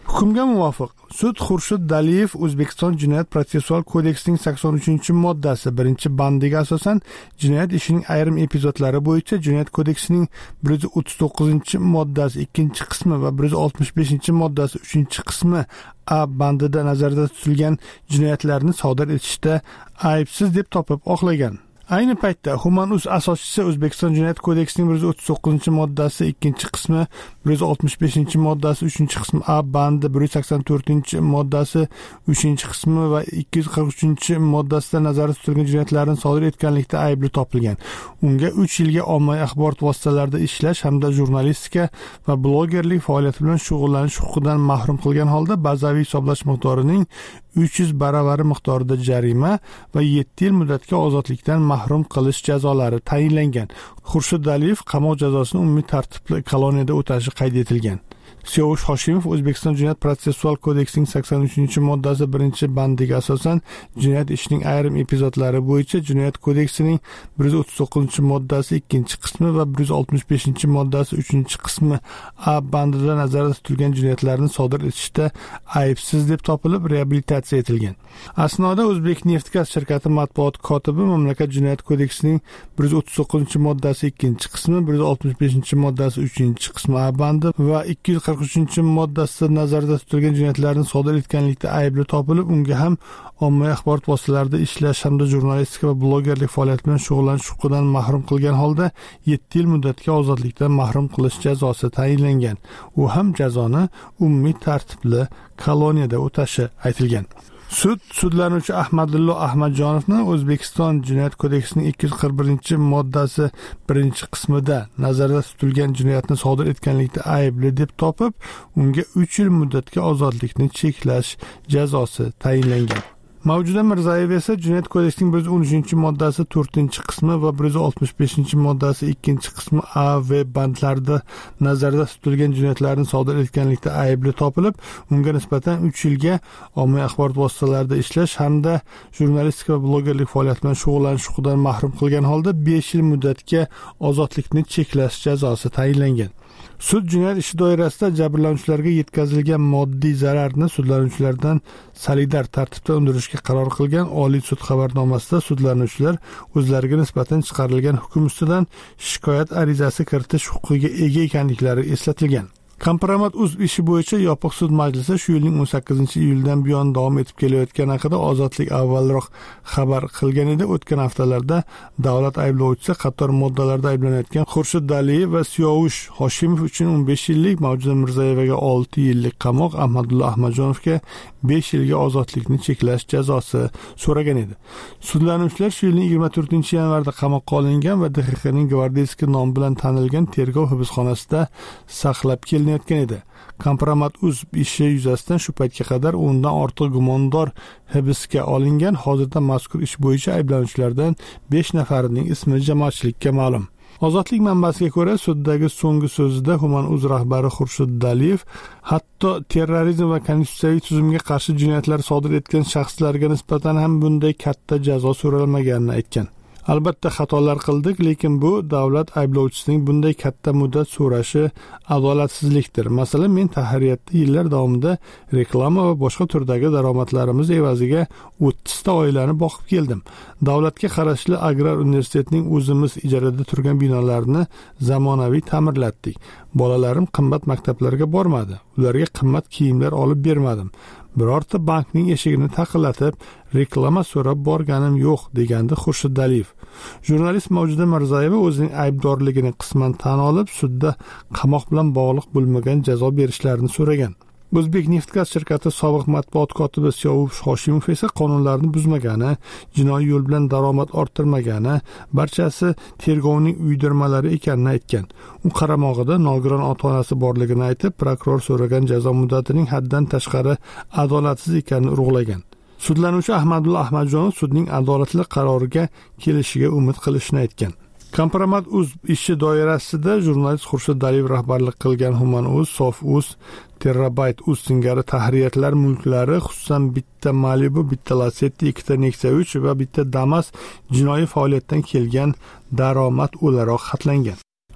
Hukmga muvofiq sud Xurshid Daliyev O'zbekiston Jinoyat protsessual kodeksining sakson uchinchi moddasi birinchi bandiga asosan jinoyat ishining ayrim epizodlari bo'yicha Jinoyat kodeksining bir yuz o'ttiz to'qqizinchi moddasi ikkinchi qismi va bir yuz oltmish beshinchi moddasi uchinchi qismi A bandida nazarda tutilgan jinoyatlarni sodir etishda aybsiz deb topib oqlagan. Ayni paytda Human.uz asoschisi O'zbekiston Jinoyat kodeksining bir yuz o'ttiz to'qqizinchi moddasi ikkinchi qismi, bir yuz oltmish beshinchi moddasi uchinchi qismi A bandi, bir yuz sakson to'rtinchi moddasi uchinchi qismi va ikki yuz qirq uchinchi moddasida nazarda tutilgan jinoyatlarni sodir etganlikda aybli topilgan. Unga uch yilga ommaviy axborot vositalarida ishlash hamda jurnalistika va blogerlik faoliyati bilan shug'ullanish huquqidan mahrum qilgan holda bazaviy hisoblash miqdorining uch yuz baravari miqdorida jarima va yetti yil muddatga ozodlikdan mahrum qilish jazolari tayinlangan. Xurshid Daliyev qamoq jazosini umumiy tartibli koloniyada o'tashi qayd etilgan. Siyovush Hoshimov O'zbekiston Jinoyat protsessual kodeksining sakson uchinchi moddasi birinchi bandiga asosan jinoyat ishining ayrim epizodlari bo'yicha Jinoyat kodeksining bir yuz o'ttiz to'qqizinchi moddasi ikkinchi qismi va bir yuz oltmish beshinchi moddasi uchinchi qismi A bandida nazarda tutilgan jinoyatlarni sodir etishda aybsiz deb topilib reabilitatsiya etilgan. Asnoda O'zbekneftgaz shirkati matbuot kotibi mamlakat Jinoyat kodeksining bir yuz o'ttiz to'qqizinchi moddasi ikkinchi qismi, bir yuz oltmish beshinchi moddasi uchinchi qismi A bandi va ikki yuz qirq uchinchi moddasida nazarda tutilgan jinoyatlarni sodir etganlikda aybli topilib, unga ham ommaviy axborot vositalarida ishlash hamda jurnalistika va blogerlik faoliyati bilan shug'ullanish huquqidan mahrum qilgan holda yetti yil muddatga ozodlikdan mahrum qilish jazosi tayinlangan. U ham jazoni umumiy tartibli koloniyada o'tashi aytilgan. Sud sudlanuvchi Ahmadullo Ahmadjonovni O'zbekiston Jinoyat kodeksining ikki yuz qirq birinchi moddasi birinchi qismida nazarda tutilgan jinoyatni sodir etganlikda aybli deb topib, unga uch yil muddatga ozodlikni cheklash jazosi tayinlangan. Mavjuda Mirzayev esa Jinoyat kodeksining bir yuz o'n uchinchi moddasi to'rtinchi qismi va bir yuz oltmish beshinchi moddasi ikkinchi qismi A va bandlarida nazarda tutilgan jinoyatlarni sodir etganlikda aybli topilib, unga nisbatan uch yilga ommaviy axborot vositalarida ishlash hamda jurnalistika va blogerlik faoliyati bilan shug'ullanish huquqidan mahrum qilgan holda besh yil muddatga ozodlikni cheklash jazosi tayinlangan. Sud jinoyat ishi doirasida jabrlanuvchilarga yetkazilgan moddiy zararni sudlanuvchilardan solidar tartibda undirishga qaror qilgan Oliy sud xabarnomasida sudlanuvchilar o'zlariga nisbatan chiqarilgan hukm ustidan shikoyat arizasi kiritish huquqiga ega ekanliklari eslatilgan. Kompromat.uz ishi bo'yicha yopiq sud majlisi shu yilning o'n sakkizinchi iyuldan buyon davom etib kelayotgani haqida Ozodlik avvalroq xabar qilgan edi. O'tgan haftalarda davlat ayblovchisi qator moddalarda ayblanayotgan Xurshid Daliyev va Siyovush Hoshimov uchun o'n besh yillik, Mavjuda Mirzayevaga olti yillik qamoq, Ahmadullo Ahmadjonovga besh yilga ozodlikni cheklash jazosi so'ragan edi. Sudlanuvchilar shu yilning yigirma to'rtinchi yanvarda qamoqqa olingan va D X Xning gvardeyskiy nomi bilan tanilgan tergov hibsxonasida saqlab kelinayotgan edi. Kompromat.uz ishi yuzasidan shu paytga qadar o'ndan ortiq gumondor hibsga olingan. Hozirda mazkur ish bo'yicha ayblanuvchilardan besh nafarining ismi jamoatchilikka ma'lum. Ozodlik manbasiga ko'ra, suddagi so'nggi so'zida Human.uz rahbari Xurshid Daliyev hatto terrorizm va konstitutsiyaviy tuzumga qarshi jinoyatlar sodir etgan shaxslarga nisbatan ham bunday katta jazo so'ralmaganini aytgan. Albatta xatolar qildik, lekin bu davlat ayblovchisining bunday katta muddat so'rashi adolatsizlikdir. Masalan, men tahririyatda yillar davomida reklama va boshqa turdagi daromadlarimiz evaziga o'ttiz ta oilani boqib keldim. Davlatga qarashli Agrar universitetining o'zimiz ijarada turgan binolarini zamonaviy ta'mirlatdik. Bolalarim qimmat maktablarga bormadi. Ularga qimmat kiyimlar olib bermadim. Birorta bankning eshigini taqillatib, reklama so'rab borganim yo'q, degandi Xurshid Daliyev. Jurnalist Mavjuda Mirzayeva o'zining aybdorligini qisman tan olib, sudda qamoq bilan bog'liq bo'lmagan jazo berishlarini so'ragan. O'zbekneftgaz shirkati sobiq matbuot kotibi Siyovush Hoshimov esa qonunlarni buzmagani, jinoiy yo'l bilan daromad orttirmagani, barchasi tergovning uydirmalari ekanini aytgan. U qaramog'ida nogiron ota-onasi borligini aytib, prokuror so'ragan jazo muddatining haddan tashqari adolatsiz ekanini urg'ulagan. Sudlanuvchi Ahmadullo Ahmadjonov sudning adolatli qaroriga kelishiga umid qilishini aytgan. Kompromat.uz ishi doirasida jurnalist Xurshid Daliyev rahbarlik qilgan Human.uz, Sof.uz, Terabyte.uz singari tahririyatlar mulklari, xususan bitta Malibu, bitta Lacetti, ikkita Nexia uch va bitta Damas jinoiy faoliyatdan kelgan daromad o'laroq xatlangan.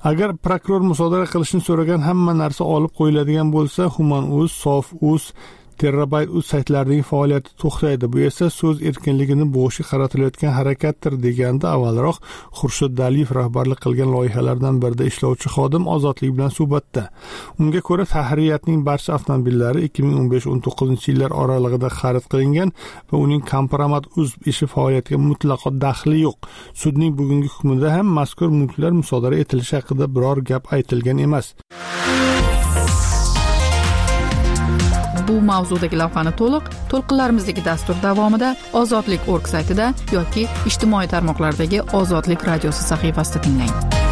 Agar prokuror musodara qilishni so'ragan hamma narsa olib qo'yiladigan bo'lsa, Human.uz, Sof.uz, Terabyte.uz saytlarining faoliyati to'xtaydi. Bu esa so'z erkinligini bo'g'ishga qaratilayotgan harakatdir, degandi avvalroq Xurshid Daliyev rahbarlik qilgan loyihalardan birida ishlovchi xodim Ozodlik bilan suhbatda. Unga ko'ra, tahririyatning barcha avtomobillari ikki ming o'n besh o'n to'qqizinchi yillar oralig'ida xarid qilingan va uning Kompromat.uz ishi faoliyatiga mutlaqo daxli yo'q. Sudning bugungi hukmida ham mazkur mulklar musodara etilishi haqida biror gap aytilgan emas. Bu mavzudagi lavhani to'liq to'lqinlarimizdagi dastur davomida ozodlik точка org saytida yoki ijtimoiy tarmoqlardagi Ozodlik radiosi sahifasida tinglang.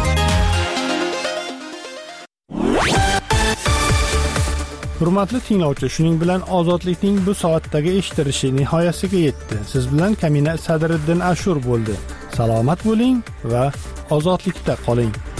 Hurmatli tinglovchi, shuning bilan Ozodlikning bu soatdagi eshitilishi nihoyasiga yetdi. Siz bilan Kamina Sadriddin Ashur bo'ldi. Salomat bo'ling va ozodlikda qoling.